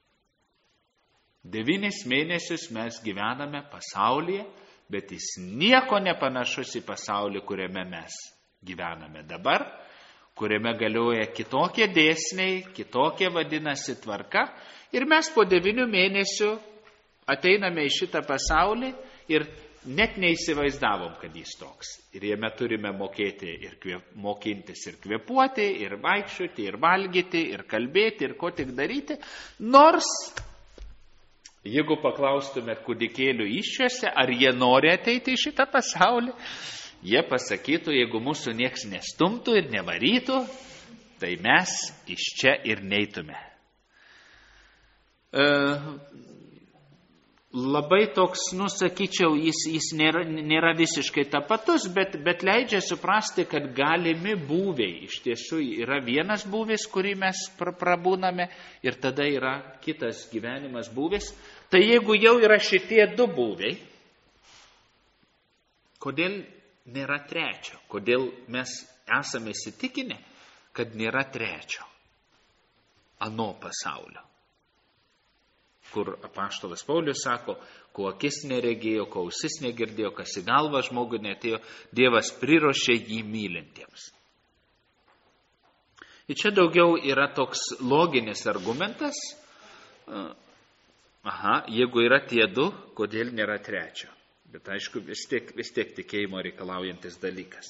Devynis mėnesius mes gyvename pasaulyje, bet jis nieko nepanašus į pasaulį, kuriame mes gyvename dabar, kuriame galioja kitokie dėsniai, kitokie vadinasi tvarka. Ir mes po devynių mėnesių ateiname į šitą pasaulį ir net neįsivaizdavom, kad jis toks. Ir jame turime mokėti ir kvėp, mokintis ir kvėpuoti, ir vaikščioti, ir valgyti, ir kalbėti, ir ko tik daryti. Nors, jeigu paklaustumėt kūdikėlių įsčiose, ar jie nori ateiti į šitą pasaulį, jie pasakytų, jeigu mūsų nieks nestumtų ir nevarytų, tai mes iš čia ir neitume. E, labai toks, nusakyčiau, jis, jis nėra, nėra visiškai tapatus, bet, bet leidžia suprasti, kad galimi būviai. Iš tiesų yra vienas būvis, kurį mes prabūname, ir tada yra kitas gyvenimas būvis. Tai jeigu jau yra šitie du būviai, kodėl nėra trečio? Kodėl mes esame įsitikinę, kad nėra trečio ano pasaulio? Kur apaštalas Paulius sako, ko akis neregėjo, ko ausis negirdėjo, kas į galvą žmogui netėjo, Dievas priruošė jį mylintiems. Ir čia daugiau yra toks loginis argumentas. Aha, jeigu yra tie du, kodėl nėra trečio? Bet aišku, vis tiek, vis tiek tikėjimo reikalaujantis dalykas.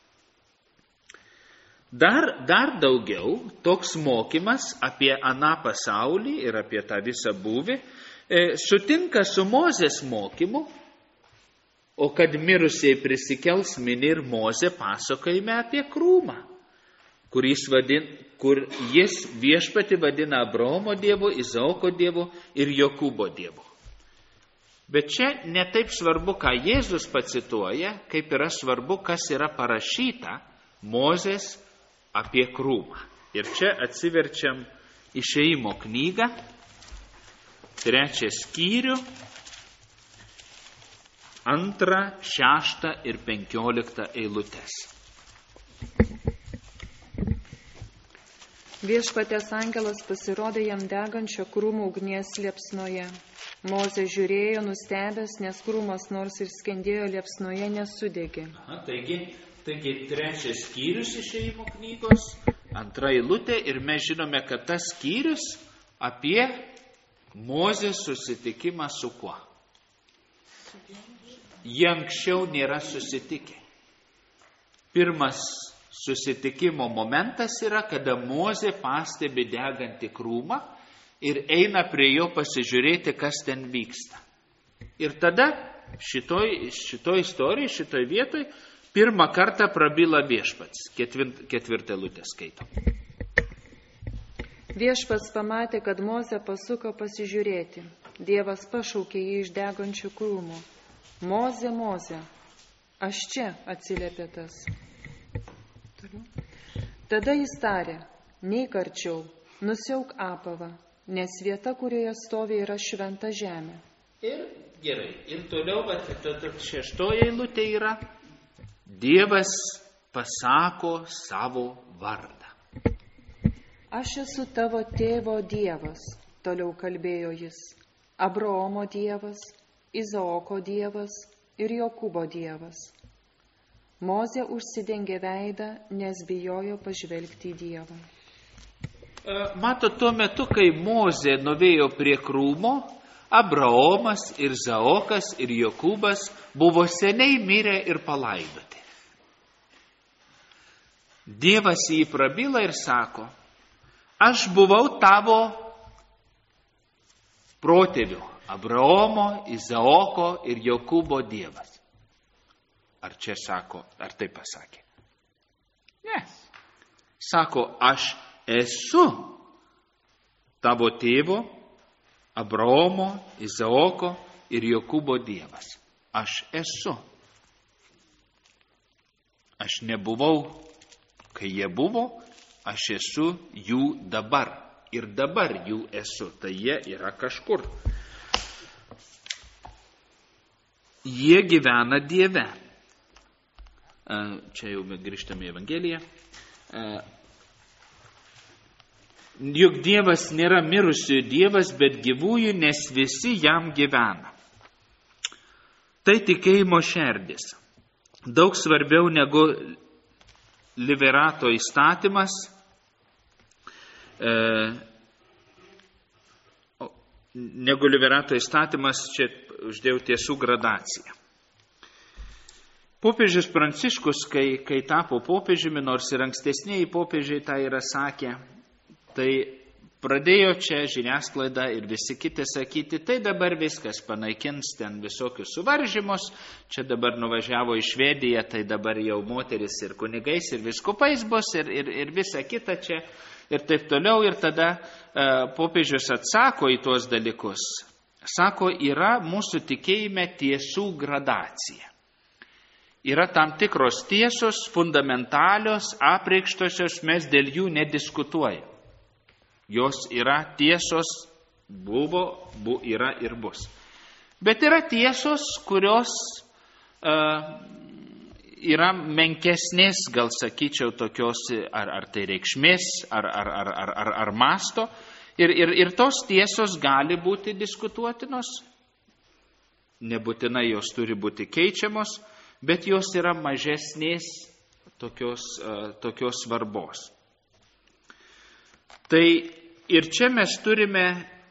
Dar, dar daugiau toks mokymas apie aną pasaulį ir apie tą visą būvį e, sutinka su Mozės mokymu, o kad mirusiai prisikels, mini ir Mozė pasakojime apie krūmą, kur jis, vadin, kur jis viešpatį vadina Abraomo dievu, Izaoko dievu ir Jokūbo dievu. Bet čia netaip svarbu, ką Jėzus pacituoja, kaip yra svarbu, kas yra parašyta Mozės apie krūmą. Ir čia atsiverčiam Išėjimo knygą, trečią skyrių, antrą, šeštą ir penkioliktą eilutes. Viešpaties angelas pasirodė jam degančio krūmų ugnies liepsnoje. Mozė žiūrėjo nustebęs, nes krūmas nors ir skendėjo liepsnoje nesudegė. Aha, taigi, taigi trečias skyrius Išėjimo knygos, antra eilutė, ir mes žinome, kad tas skyrius apie Mozės susitikimą su kuo? Jie anksčiau nėra susitikę. Pirmas susitikimo momentas yra, kada Mozė pastebi degantį krūmą ir eina prie jo pasižiūrėti, kas ten vyksta. Ir tada šitoj, šitoj istorijai, šitoj vietoj, pirmą kartą prabyla viešpats. Ketvirt, ketvirtą eilutę skaitom. Viešpats pamatė, kad Mozė pasuko pasižiūrėti. Dievas pašaukė jį iš degančių krūmų. Mozė, Mozė. Aš čia, atsiliepė tas. Tada jis tarė, neik arčiau, nusiauk apavą, nes vieta, kurioje stovi, yra šventa žemė. Ir gerai, ir toliau, bet šeštoje eilutė yra, Dievas pasako savo vardą. Aš esu tavo tėvo Dievas, toliau kalbėjo jis, Abraomo Dievas, Izaoko Dievas ir Jokūbo Dievas. Mozė užsidengė veidą, nes bijojo pažvelgti į Dievą. Mato, tuo metu, kai Mozė nuvėjo prie krūmo, Abraomas ir Izaokas ir Jokūbas buvo seniai mirę ir palaidoti. Dievas jį prabyla ir sako, aš buvau tavo protėvių, Abraomo, Izaoko ir Jokūbo Dievas. Ar čia sako, ar tai pasakė? Ne. Sako, aš esu tavo tėvo, Abraomo, Izaoko ir Jokūbo Dievas. Aš esu. Aš nebuvau, kai jie buvo, aš esu jų dabar. Ir dabar jų esu, tai jie yra kažkur. Jie gyvena Dieve. Čia jau grįžtame į Evangeliją. Juk Dievas nėra mirusiųjų Dievas, bet gyvųjų, nes visi jam gyvena. Tai tikėjimo šerdis. Daug svarbiau negu Liverato įstatymas, e, negu Liverato įstatymas, čia uždėjau tiesų gradaciją. Popiežius Pranciškus, kai, kai tapo popiežiumi, nors ir ankstesniai popiežiai tą yra sakę, tai pradėjo čia žiniasklaida ir visi kiti sakyti, tai dabar viskas panaikins ten visokius suvaržymus, čia dabar nuvažiavo į Švediją, tai dabar jau moteris ir kunigais ir viskupais bus ir, ir, ir visa kita čia ir taip toliau. Ir tada uh, popiežius atsako į tuos dalykus. Sako, yra mūsų tikėjime tiesų gradacija. Yra tam tikros tiesos, fundamentalios, apreikštosios, mes dėl jų nediskutuojame. Jos yra tiesos, buvo, bu, yra ir bus. Bet yra tiesos, kurios uh, yra menkesnės, gal sakyčiau, tokios, ar, ar tai reikšmės, ar, ar, ar, ar, ar, ar masto. Ir, ir, ir tos tiesos gali būti diskutuotinos, nebūtinai jos turi būti keičiamos, bet jos yra mažesnės tokios, uh, tokios svarbos. Tai ir čia mes turime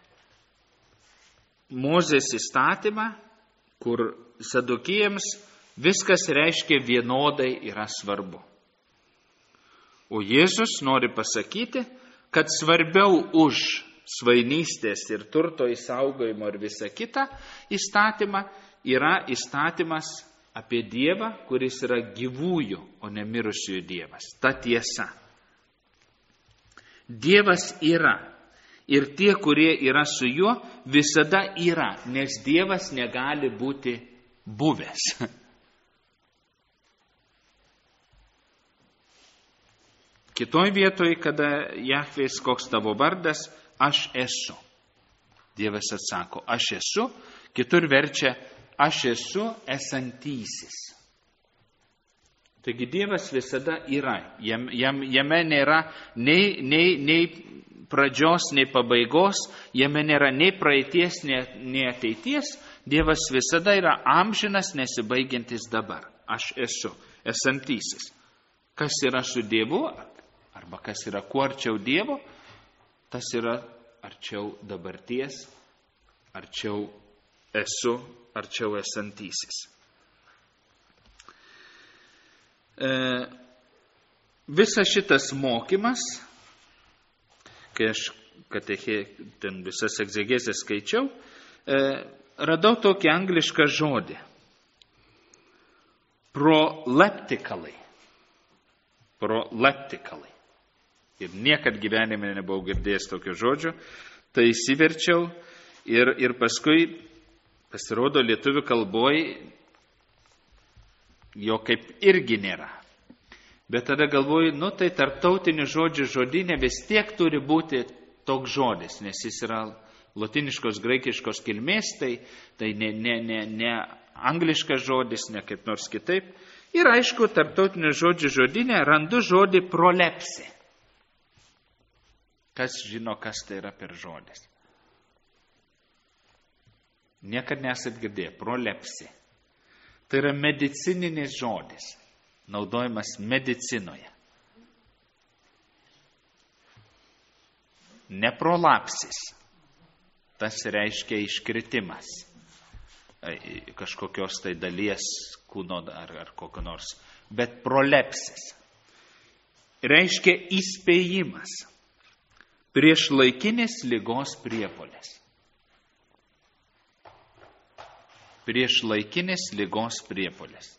Mozės įstatymą, kur sadukėjams viskas reiškia vienodai yra svarbu. O Jėzus nori pasakyti, kad svarbiau už svainystės ir turto įsaugojimo ir visą kitą įstatymą yra įstatymas apie Dievą, kuris yra gyvųjų, o ne mirusiųjų Dievas. Ta tiesa. Dievas yra ir tie, kurie yra su juo, visada yra, nes Dievas negali būti buvęs. Kitoj vietoj, kada Jahvės, koks tavo vardas, aš esu. Dievas atsako, aš esu, kitur verčia, aš esu esantysis. Taigi Dievas visada yra, jam, jam, jame nėra nei, nei, nei pradžios, nei pabaigos, jame nėra nei praeities, nei, nei ateities, Dievas visada yra amžinas, nesibaigiantis dabar. Aš esu esantysis. Kas yra su Dievu, arba kas yra kuo arčiau Dievo, tas yra arčiau dabarties, arčiau esu, arčiau esantysis. E, visas šitas mokymas, kai aš katechė, ten visas egzegezės skaičiau, e, radau tokį anglišką žodį. Proleptically. Proleptically. Ir niekad gyvenime nebuvau girdėjęs tokio žodžio, tai įsiverčiau ir, ir paskui pasirodo lietuvių kalboj jo kaip irgi nėra. Bet tada galvoju, nu tai tarptautinių žodžių žodynė vis tiek turi būti toks žodis, nes jis yra lotiniškos, graikiškos kilmės, tai, tai ne, ne, ne, ne angliškas žodis, ne kaip nors kitaip. Ir aišku, tarptautinių žodžių žodynė randu žodį prolepsė. Kas žino, kas tai yra per žodis? Niekad nesat girdėję, prolepsė. Tai yra medicininis žodis, naudojamas medicinoje. Ne prolapsis, tas reiškia iškritimas kažkokios tai dalies kūno ar, ar kokio nors, bet prolepsis reiškia įspėjimas prieš laikinės ligos priepuolės. Prieš laikinės ligos priepuolės.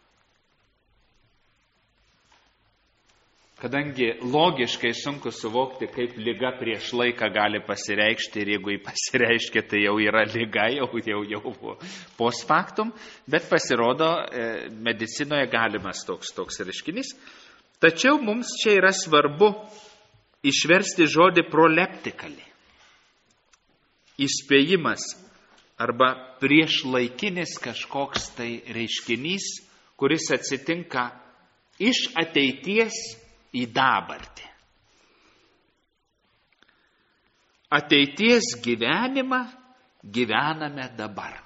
Kadangi logiškai sunku suvokti, kaip liga prieš laiką gali pasireikšti ir jeigu jį pasireiškia, tai jau yra liga, jau, jau, jau post factum, bet pasirodo medicinoje galimas toks, toks reiškinys. Tačiau mums čia yra svarbu išversti žodį proleptikali. Įspėjimas arba priešlaikinis kažkoks tai reiškinys, kuris atsitinka iš ateities į dabartį. Ateities gyvenimą gyvename dabar.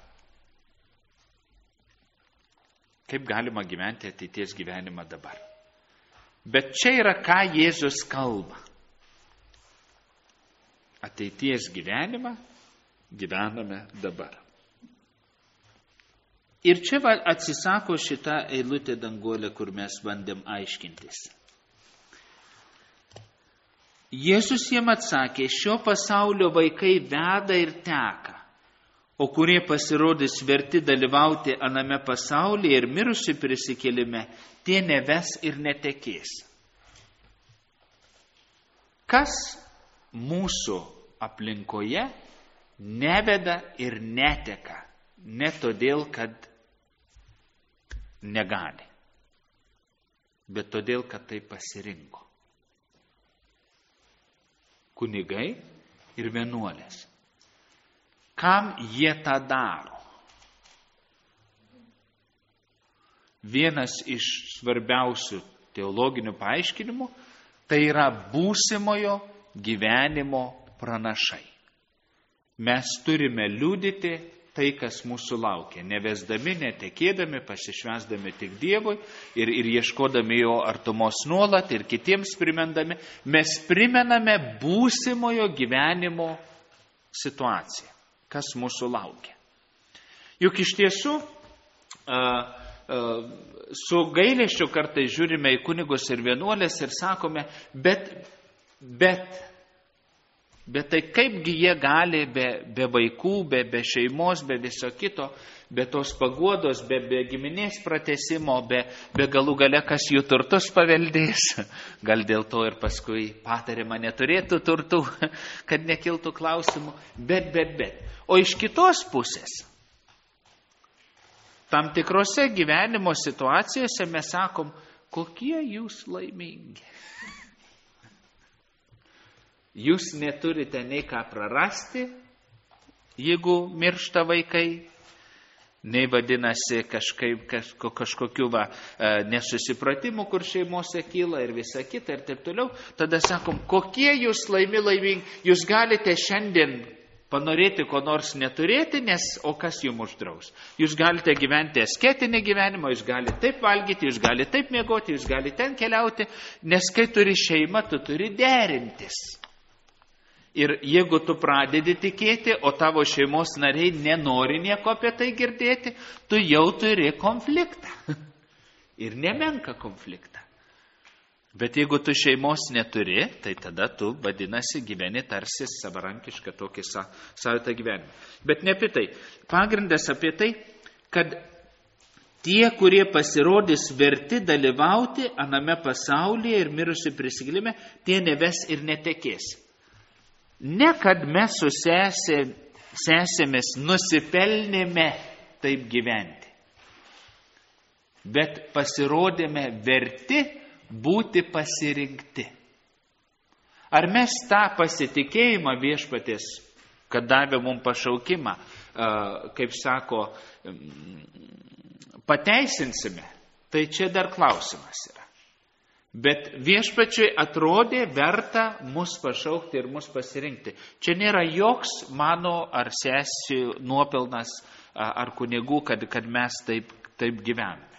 Kaip galima gyventi ateities gyvenimą dabar? Bet čia yra, ką Jėzus kalba. Ateities gyvenimą gyvename dabar. Ir čia atsisako šitą eilutę Danguolė, kur mes bandėm aiškintis. Jėzus jiem atsakė, šio pasaulio vaikai veda ir teka, o kurie pasirodys verti dalyvauti aname pasaulyje ir mirusių prisikėlime, tie neves ir netekės. Kas mūsų aplinkoje neveda ir neteka, ne todėl, kad negali, bet todėl, kad tai pasirinko. Kunigai ir vienuolės. Kam jie tą daro? Vienas iš svarbiausių teologinių paaiškinimų tai yra būsimojo gyvenimo pranašai. Mes turime liudyti tai, kas mūsų laukia, nevesdami, netekėdami, pasišvesdami tik Dievui ir, ir ieškodami jo artumos nuolat ir kitiems primendami, mes primename būsimojo gyvenimo situaciją, kas mūsų laukia. Juk iš tiesų, a, a, su gailesčiu kartais žiūrime į kunigus ir vienuolės ir sakome, bet, bet, Bet tai kaipgi jie gali be, be vaikų, be, be šeimos, be viso kito, be tos paguodos, be, be giminės pratesimo, be, be galų gale, kas jų turtus paveldės. Gal dėl to ir paskui patariama neturėtų turtų, kad nekiltų klausimų. Bet, bet, bet. O iš kitos pusės, tam tikrose gyvenimo situacijose mes sakom, kokie jūs laimingi. Jūs neturite nei ką prarasti, jeigu miršta vaikai, nei vadinasi kažkaip, kažko, kažkokių va, nesusipratimų, kur šeimose kyla ir visa kita ir taip toliau. Tada sakom, kokie jūs laimi laimingi, jūs galite šiandien panorėti ko nors neturėti, nes o kas jums uždraus. Jūs galite gyventi asketinį gyvenimą, jūs galite taip valgyti, jūs galite taip miegoti, jūs galite ten keliauti, nes kai turi šeimą, tu turi derintis. Ir jeigu tu pradedi tikėti, o tavo šeimos nariai nenori nieko apie tai girdėti, tu jau turi konfliktą. Ir nemenka konfliktą. Bet jeigu tu šeimos neturi, tai tada tu, vadinasi, gyveni tarsi savarankišką tokį savitą gyvenimą. Bet ne apie tai. Pagrindas apie tai, kad tie, kurie pasirodys verti dalyvauti aname pasaulyje ir mirusių prisikėlime, tie neves ir netekės. Ne kad mes su sesė, sesėmis nusipelnėme taip gyventi. bet pasirodėme verti būti pasirinkti. Ar mes tą pasitikėjimą viešpaties, kad davė mums pašaukimą, kaip sako, pateisinsime? Tai čia dar klausimas yra. Bet viešpačiui atrodė verta mus pašaukti ir mus pasirinkti. Čia nėra joks mano ar sesių nuopelnas ar kunigų, kad, kad mes taip, taip gyvename.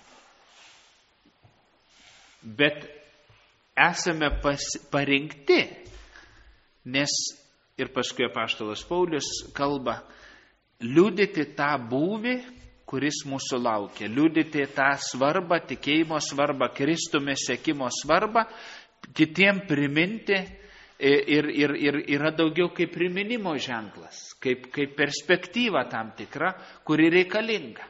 Bet esame pas, parinkti, nes ir paskui apaštalas Paulius kalba, liudyti tą būvį, kuris mūsų laukia, liudyti tą svarbą, tikėjimo svarbą, Kristumi sekimo svarbą, kitiem priminti ir, ir, ir yra daugiau kaip priminimo ženklas, kaip, kaip perspektyva tam tikra, kuri reikalinga.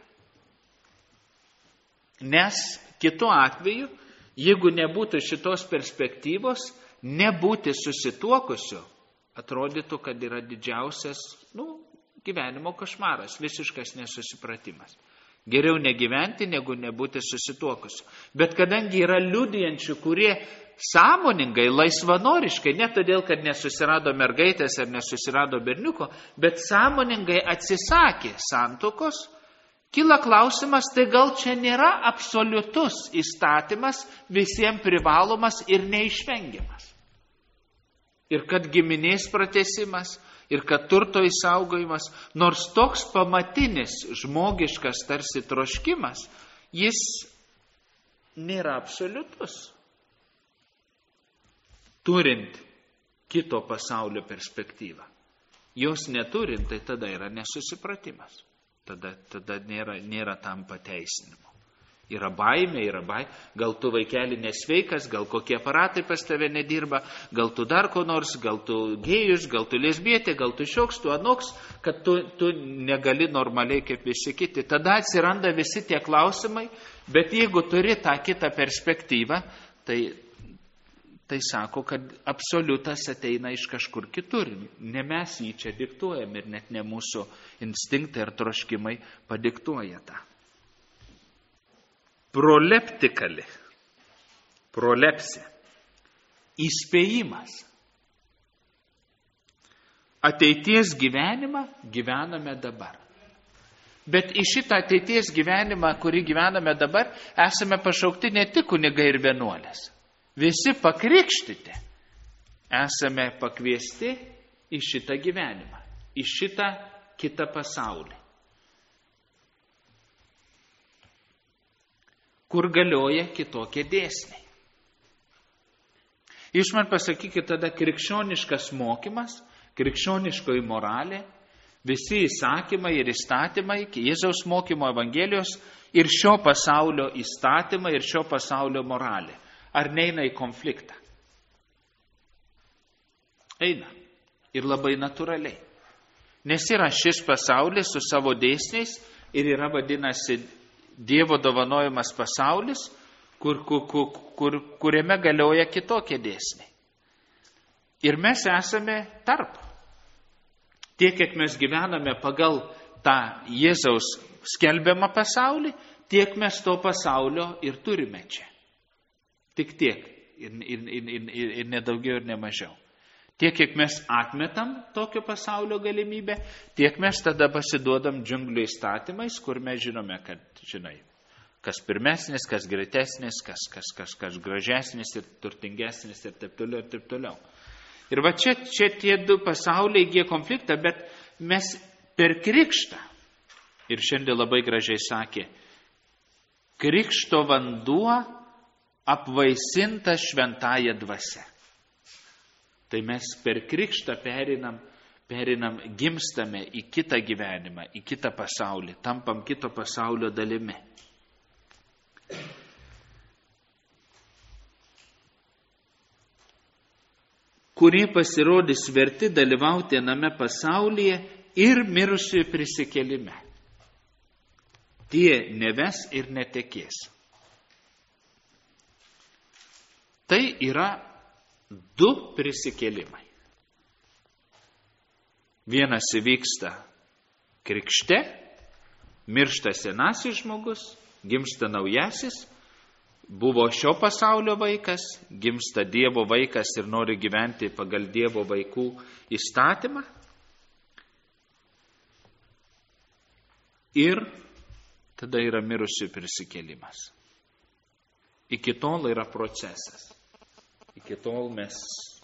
Nes kitu atveju, jeigu nebūtų šitos perspektyvos, nebūti susituokusiu, atrodytų, kad yra didžiausias, nu, gyvenimo košmaras, visiškas nesusipratimas. Geriau negyventi, negu nebūti susituokusiu. Bet kadangi yra liudijančių, kurie sąmoningai, laisvanoriškai, ne todėl, kad nesusirado mergaitės ar nesusirado berniuko, bet sąmoningai atsisakė santuokos, kyla klausimas, tai gal čia nėra absoliutus įstatymas, visiems privalomas ir neišvengiamas. Ir kad giminės pratęsimas, ir kad turto išsaugojimas, nors toks pamatinis žmogiškas tarsi troškimas, jis nėra absoliutus. Turint kito pasaulio perspektyvą. Jos neturint, tai tada yra nesusipratimas. Tada, tada nėra, nėra tam pateisinimo. Yra baimė, yra baimė. Gal tu vaikeli nesveikas, gal kokie aparatai pas tave nedirba, gal tu dar ko nors, gal tu gėjus, gal tu lesbietė, gal tu šioks, tu anoks, kad tu, tu negali normaliai kaip visi kiti. Tada atsiranda visi tie klausimai, bet jeigu turi tą kitą perspektyvą, tai, tai sako, kad absoliutas ateina iš kažkur kitur. Ne mes jį čia diktuojam ir net ne mūsų instinktai ir troškimai padiktuoja tą. Proleptikali, prolepsė, įspėjimas. Ateities gyvenimą gyvename dabar. Bet į šitą ateities gyvenimą, kurį gyvename dabar, esame pašaukti ne tik kunigai ir vienuolės. Visi pakrikštyti esame pakviesti į šitą gyvenimą, į šitą kitą pasaulį, kur galioja kitokie dėsniai. Jūs man pasakykite tada krikščioniškas mokymas, krikščioniškoji moralė, visi įsakymai ir įstatymai, Jėzaus mokymo Evangelijos ir šio pasaulio įstatymai ir šio pasaulio moralė. Ar neina į konfliktą? Eina. Ir labai natūraliai. Nes yra šis pasaulis su savo dėsniais ir yra vadinasi Dievo dovanojimas pasaulis, kur, kur, kur, kur, kuriame galioja kitokie dėsniai. Ir mes esame tarp. Tiek, kiek mes gyvename pagal tą Jėzaus skelbiamą pasaulį, tiek mes to pasaulio ir turime čia. Tik tiek. Ir, ir, ir, ir, ir nedaugiau ir nemažiau. Tiek, kiek mes atmetam tokio pasaulio galimybę, tiek mes tada pasiduodam džiunglių įstatymais, kur mes žinome, kad, žinai, kas pirmesnis, kas greitesnis, kas, kas, kas, kas gražesnis ir turtingesnis ir taip toliau ir taip toliau. Ir va čia, čia tie du pasauliai įgyja konfliktą, bet mes per krikštą, ir šiandien labai gražiai sakė, krikšto vanduo apvaisinta šventąja dvasia. Tai mes per krikštą perinam, perinam, gimstame į kitą gyvenimą, į kitą pasaulį, tampam kito pasaulio dalimi. Kurie pasirodys verti dalyvauti viename pasaulyje ir mirusiųjų prisikėlime. Tie neves ir netekės. Tai yra du prisikėlimai. Vienas įvyksta krikšte, miršta senasis žmogus, Gimsta naujasis, buvo šio pasaulio vaikas, gimsta Dievo vaikas ir nori gyventi pagal Dievo vaikų įstatymą. Ir tada yra mirusių prisikėlimas. Iki tol yra procesas. Iki tol mes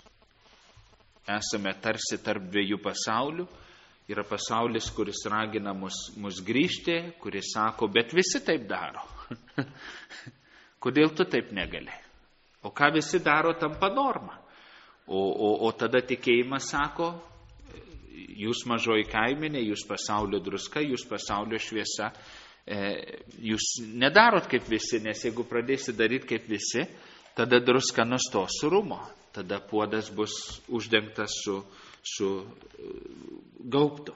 esame tarsi tarp dviejų pasaulių. Yra pasaulis, kuris ragina mus, mus grįžti, kuris sako, bet visi taip daro. Kodėl tu taip negali? O ką visi daro, tampa norma. O, o, o tada tikėjimas sako, jūs mažoji kaiminė, jūs pasaulio druska, jūs pasaulio šviesa. Jūs nedarot kaip visi, nes jeigu pradėsi daryti kaip visi, tada druska nustos surumo, tada puodas bus uždengtas su, su gaubtu.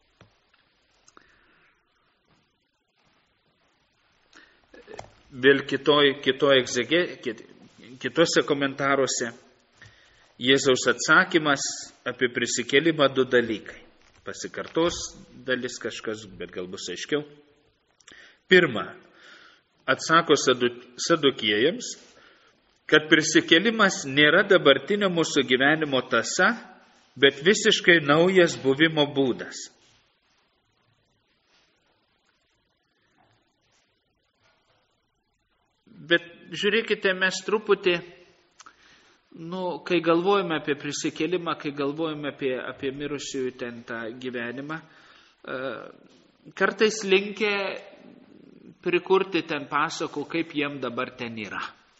Vėl kitoj, kitoj egzege, kit, kitose komentaruose Jėzaus atsakymas apie prisikėlimą du dalykai. Pasikartos dalis kažkas, bet gal bus aiškiau. Pirma, atsako sadukiejams, kad prisikėlimas nėra dabartinio mūsų gyvenimo tąsa, bet visiškai naujas buvimo būdas. Bet žiūrėkite, mes truputį, nu, kai galvojame apie prisikėlimą, kai galvojame apie, apie mirusiųjų ten tą gyvenimą, kartais linkę prikurti ten pasakų, kaip jiem dabar ten yra.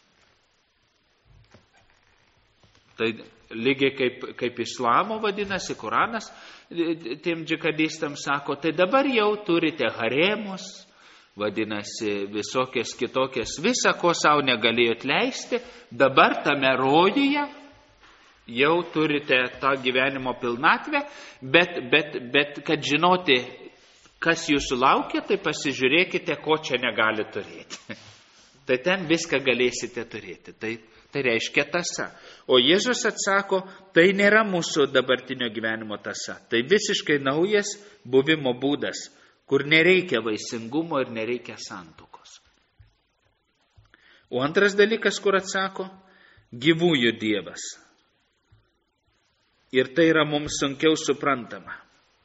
Tai lygiai kaip, kaip islamo vadinasi, Koranas, tiem džihadistams sako, tai dabar jau turite haremus, vadinasi visokias kitokias, visą, ko savo negalėjot leisti, dabar tame rojuje jau turite tą gyvenimo pilnatvę, bet, bet, bet kad žinoti, kas jūsų laukia, tai pasižiūrėkite, ko čia negali turėti. Tai ten viską galėsite turėti. Tai, tai reiškia tąsa. O Jėzus atsako, tai nėra mūsų dabartinio gyvenimo tąsa. Tai visiškai naujas buvimo būdas, kur nereikia vaisingumo ir nereikia santuokos. O antras dalykas, kur atsako, gyvųjų Dievas. Ir tai yra mums sunkiau suprantama.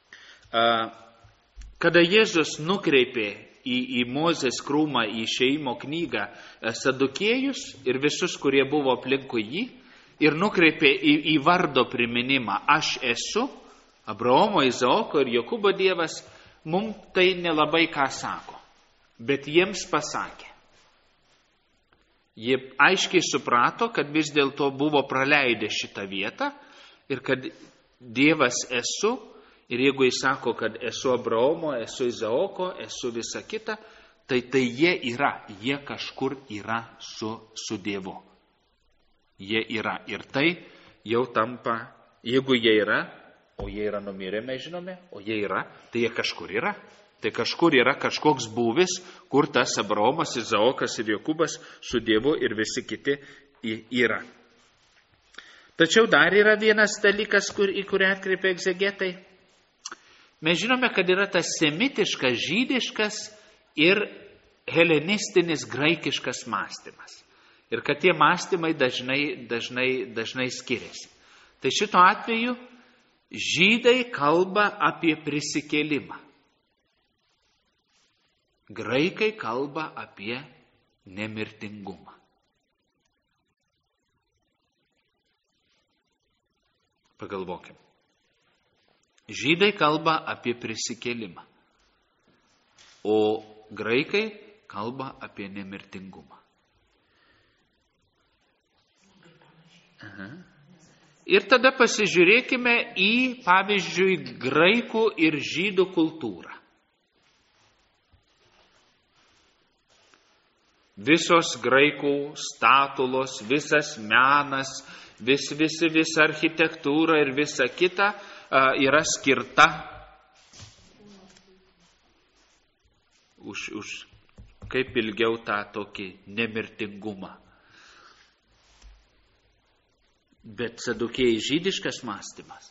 Kada Jėzus nukreipė į, į Mozės krūmą, į Išėjimo knygą sadukėjus ir visus, kurie buvo aplinkui jį, ir nukreipė į, į vardo priminimą, aš esu, Abraomo, Izaoko ir Jokūbo Dievas, mums tai nelabai ką sako, bet jiems pasakė. Jie aiškiai suprato, kad vis dėlto buvo praleidę šitą vietą ir kad Dievas esu. Ir jeigu jis sako, kad esu Abraomo, esu Izaoko, esu visa kita, tai tai jie yra, jie kažkur yra su, su Dievu. Jie yra. Ir tai jau tampa, jeigu jie yra, o jie yra numirę, mes žinome, o jie yra, tai jie kažkur yra. Tai kažkur yra kažkoks būvis, kur tas Abraomas, Izaokas ir Jokūbas su Dievu ir visi kiti yra. Tačiau dar yra vienas dalykas, kur, į kurį atkreipia egzegetai. Mes žinome, kad yra tas semitiškas, žydiškas ir helenistinis graikiškas mąstymas. Ir kad tie mąstymai dažnai, dažnai, dažnai skiriasi. Tai šito atveju žydai kalba apie prisikėlimą. Graikai kalba apie nemirtingumą. Pagalvokim. Žydai kalba apie prisikėlimą, o graikai kalba apie nemirtingumą. Aha. Ir tada pasižiūrėkime į, pavyzdžiui, graikų ir žydų kultūrą. Visos graikų statulos, visas menas, vis, visi, visa architektūra ir visa kita yra skirta už, už kaip ilgiau tą tokį nemirtingumą. Bet sadukėjai žydiškas mąstymas.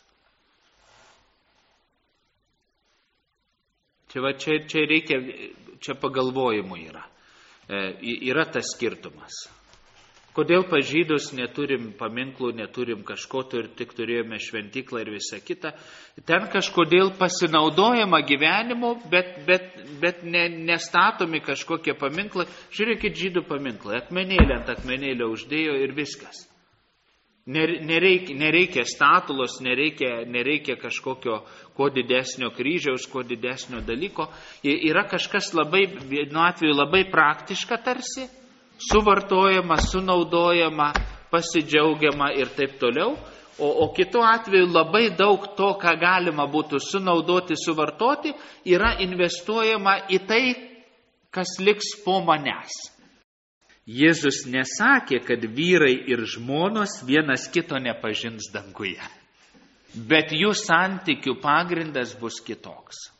Čia, va, čia, čia reikia, čia pagalvojimų yra. yra tas skirtumas. Kodėl pas žydus neturim paminklų, neturim kažko, ir tik turėjome šventyklą ir visą kitą. Ten kažkodėl pasinaudojama gyvenimu, bet, bet, bet ne, nestatomi kažkokie paminklai. Žiūrėkit žydų paminklai, akmenėlį ant akmenėlio uždėjo ir viskas. Nereikia, nereikia statulos, nereikia, nereikia kažkokio kuo didesnio kryžiaus, kuo didesnio dalyko. Yra kažkas labai, vienu atveju labai praktiška tarsi, suvartojama, sunaudojama, pasidžiaugiama ir taip toliau, o, o kitu atveju labai daug to, ką galima būtų sunaudoti, suvartoti, yra investuojama į tai, kas liks po manęs. Jėzus nesakė, kad vyrai ir žmonos vienas kito nepažins danguje, bet jų santykių pagrindas bus kitoks.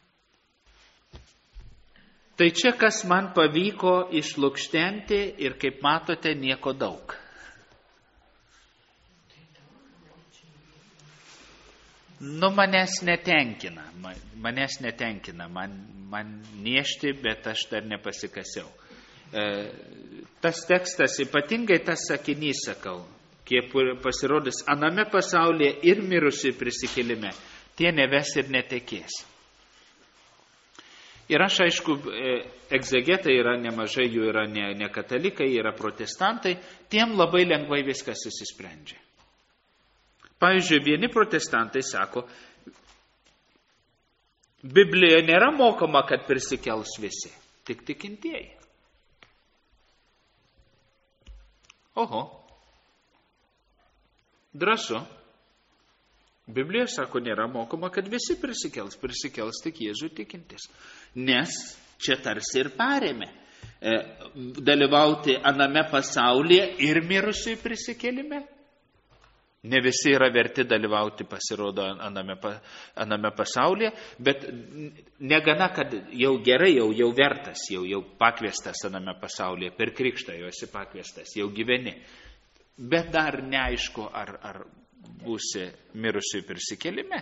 Tai čia, kas man pavyko išlukštenti ir, kaip matote, nieko daug. Nu, manęs netenkina, manęs netenkina, man, man niešti, bet aš dar nepasikasiau. E, tas tekstas, ypatingai tas sakinys, sakau, kiek pasirodys aname pasaulyje ir mirusių prisikėlime, tie neves ir netekės. Ir aš, aišku, egzegetai yra nemažai, jų yra ne, ne katalikai, yra protestantai, tiem labai lengvai viskas susisprendžia. Pavyzdžiui, vieni protestantai sako, Biblijoje nėra mokoma, kad prisikels visi, tik tikintieji. Oho, drąsu. Biblija sako, nėra mokoma, kad visi prisikels, prisikels tik Jėzų tikintis. Nes čia tarsi ir parėmė e, dalyvauti aname pasaulyje ir mirusiųjų prisikėlime. Ne visi yra verti dalyvauti, pasirodo, aname, aname pasaulyje, bet negana, kad jau gerai, jau, jau vertas, jau, jau pakviestas aname pasaulyje, per krikštą jau esi pakviestas, jau gyveni. Bet dar neaišku, ar, ar būsi mirusiųjų prisikėlime.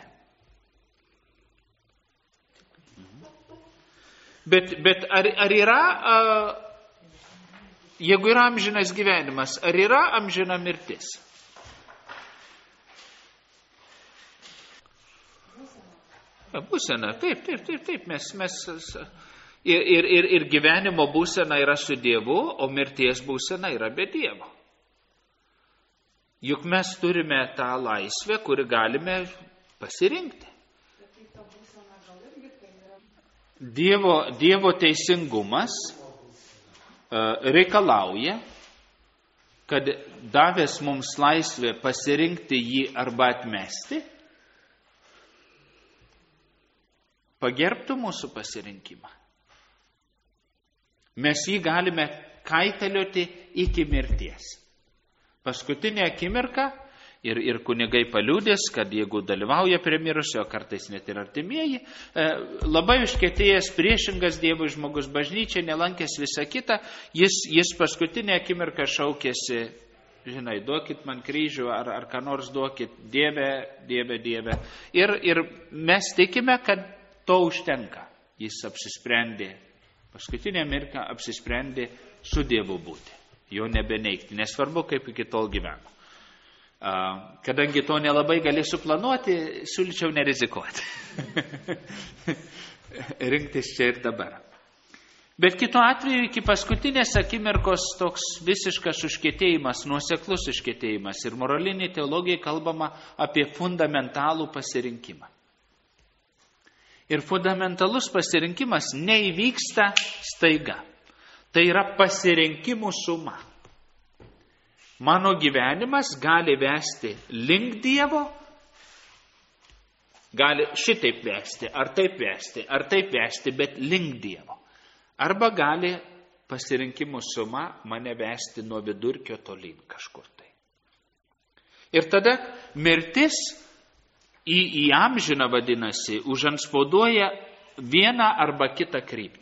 Bet, bet ar, ar yra, a, jeigu yra amžinas gyvenimas, ar yra amžina mirtis? Būsena, taip, taip, taip, taip, mes, mes ir, ir, ir, ir gyvenimo būsena yra su Dievu, o mirties būsena yra be Dievo. Juk mes turime tą laisvę, kurį galime pasirinkti. Dievo, dievo teisingumas reikalauja, kad davęs mums laisvę pasirinkti jį arba atmesti, pagerbtų mūsų pasirinkimą. Mes jį galime kaitalioti iki mirties. Paskutinė akimirka ir, ir kunigai paliudės, kad jeigu dalyvauja prie mirusio, kartais net ir artimieji, labai užkietėjęs priešingas Dievui žmogus bažnyčia, nelankęs visą kitą, jis, jis paskutinė akimirka šaukėsi, žinai, duokit man kryžių ar, ar ką nors duokit, Dieve, Dieve, Dieve. Ir, ir mes tikime, kad to užtenka. Jis apsisprendė, paskutinė mirka apsisprendė su Dievu būti. Jo nebeneigti, nesvarbu, kaip iki tol gyveno. Kadangi to nelabai gali suplanuoti, siūlyčiau nerizikuoti. Rinktis čia ir dabar. Bet kitu atveju iki paskutinės akimirkos toks visiškas užkietėjimas, nuoseklus užkietėjimas ir moralinė teologija kalbama apie fundamentalų pasirinkimą. Ir fundamentalus pasirinkimas neįvyksta staiga. Tai yra pasirinkimų suma. Mano gyvenimas gali vesti link Dievo, gali šitaip vesti, ar taip vesti, ar taip vesti, bet link Dievo. Arba gali pasirinkimų suma mane vesti nuo vidurkio tolyn kažkur tai. Ir tada mirtis į, į amžiną vadinasi, užantspauduoja vieną arba kitą kryptį.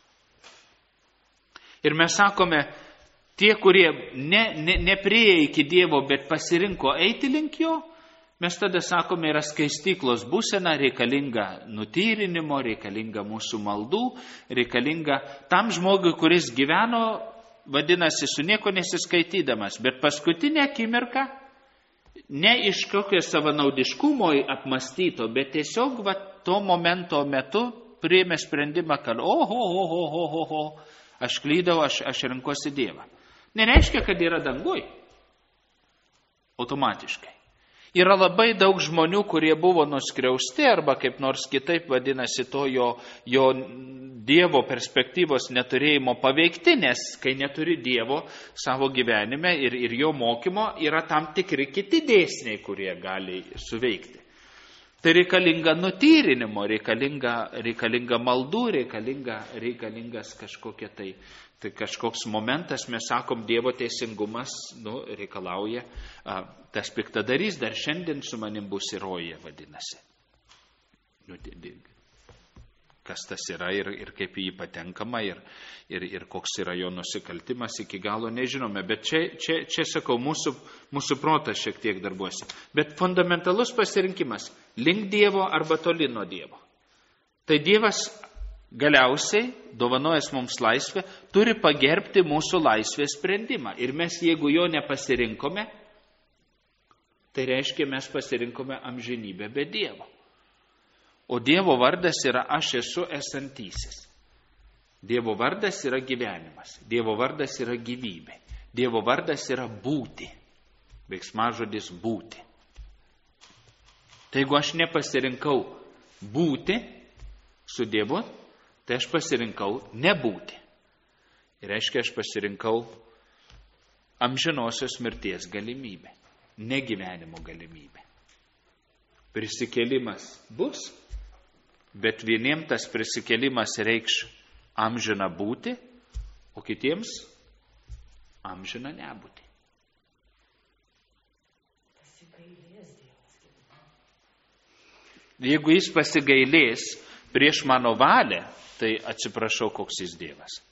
Ir mes sakome, tie, kurie ne, ne, neprieė iki Dievo, bet pasirinko eiti link jo, Mes tada sakome, yra skaistyklos būsena, reikalinga nutyrinimo, reikalinga mūsų maldų, reikalinga tam žmogui, kuris gyveno, vadinasi, su nieko nesiskaitydamas, bet paskutinę akimirką, ne iš kokio savanaudiškumo apmastyto, bet tiesiog va, to momento metu priėmė sprendimą, kad oho, oho, oho, oho, aš klydau, aš, aš renkuosi Dievą. Nereiškia, kad yra dangui. Automatiškai. Yra labai daug žmonių, kurie buvo nuskriausti arba kaip nors kitaip vadinasi to jo, jo Dievo perspektyvos neturėjimo paveikti, nes kai neturi Dievo savo gyvenime ir, ir jo mokymo, yra tam tikri kiti dėsniai, kurie gali suveikti. Tai reikalinga nutyrinimo, reikalinga, reikalinga maldų, reikalinga, reikalingas kažkokia tai, tai kažkoks momentas, mes sakom, Dievo teisingumas nu, reikalauja, a, tas piktadarys dar šiandien su manim bus įroje, vadinasi. Nu, kas tas yra ir, ir kaip į jį patenkama ir, ir, ir koks yra jo nusikaltimas, iki galo nežinome. Bet čia, čia, čia sakau, mūsų, mūsų protas šiek tiek darbuosi. Bet fundamentalus pasirinkimas – link Dievo arba toli nuo Dievo. Tai Dievas galiausiai, dovanojęs mums laisvę, turi pagerbti mūsų laisvės sprendimą. Ir mes, jeigu jo nepasirinkome, tai reiškia, mes pasirinkome amžinybę be Dievo. O Dievo vardas yra aš esu esantysis. Dievo vardas yra gyvenimas. Dievo vardas yra gyvybė. Dievo vardas yra būti. Veiksmažodis būti. Tai jeigu aš nepasirinkau būti su Dievu, tai aš pasirinkau nebūti. Ir reiškia, aš pasirinkau amžinosios mirties galimybę. Negyvenimo galimybę. Prisikėlimas bus, bet vieniems tas prisikėlimas reikš amžiną būti, o kitiems amžiną nebūti. Jeigu jis pasigailės prieš mano valią, tai atsiprašau, koks jis Dievas.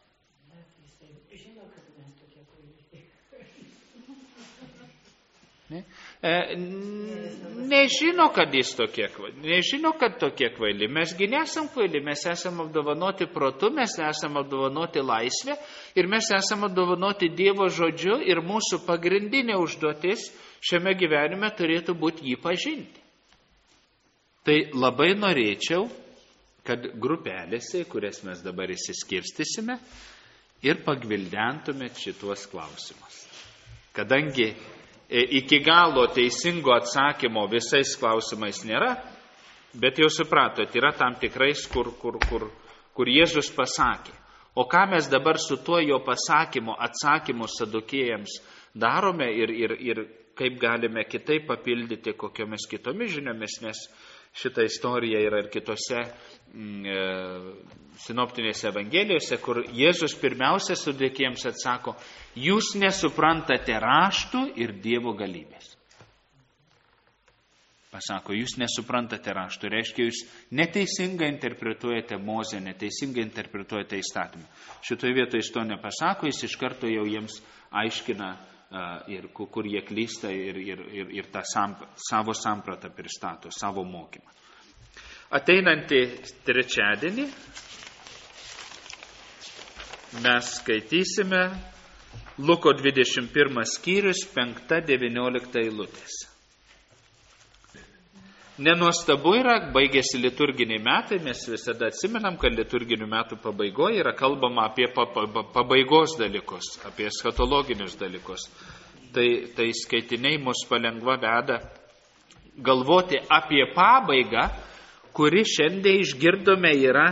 Ne? E, nežino, kad jis tokie kvaili. Nežino, kad tokie kvaili. Mesgi nesam kvaili, mes esame apdovanoti protu, mes esame apdovanoti laisvę ir mes esame apdovanoti Dievo žodžiu ir mūsų pagrindinė užduotis šiame gyvenime turėtų būti jį pažinti. Tai labai norėčiau, kad grupelėse, kurias mes dabar įsiskirstysime, ir pagvildentumėt šituos klausimus. Kadangi iki galo teisingo atsakymo visais klausimais nėra, bet jau supratot, yra tam tikrais, kur, kur, kur, kur Jėzus pasakė. O ką mes dabar su tuo jo pasakymu, atsakymu sadukėjams darome ir, ir, ir kaip galime kitaip papildyti kokiomis kitomis žiniomis, nes šita istorija yra ir kitose mm, e, sinoptinėse evangelijose, kur Jėzus pirmiausia sadukėjams atsako, jūs nesuprantate raštų ir Dievo galybės. Pasako, jūs nesuprantate raštų, reiškia, jūs neteisingai interpretuojate Mozę, neteisingai interpretuojate įstatymą. Šitoje vietoje jis to nepasako, jis iš karto jau jiems aiškina, uh, ir, kur jie klysta ir, ir, ir, ir tą sam, savo sampratą pristato, savo mokymą. Ateinantį trečiadienį mes skaitysime Luko dvidešimt pirmas skyrius, penkta devyniolikta eilutės. Nenuostabu yra, baigėsi liturginiai metai, mes visada atsimenam, kad liturginių metų pabaigoje yra kalbama apie pabaigos dalykus, apie eschatologinius dalykus. Tai, tai skaitiniai mus palengva veda galvoti apie pabaigą, kuri šiandien išgirdome yra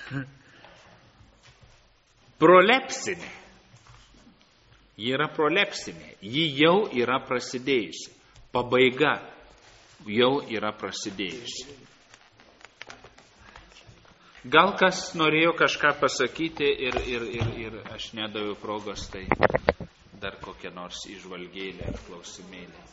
prolepsinė. Ji yra prolepsinė, ji jau yra prasidėjusi. Pabaiga jau yra prasidėjusi. Gal kas norėjo kažką pasakyti ir, ir, ir, ir aš nedaviau progos, tai dar kokią nors įžvalgėlę ar klausimėlę.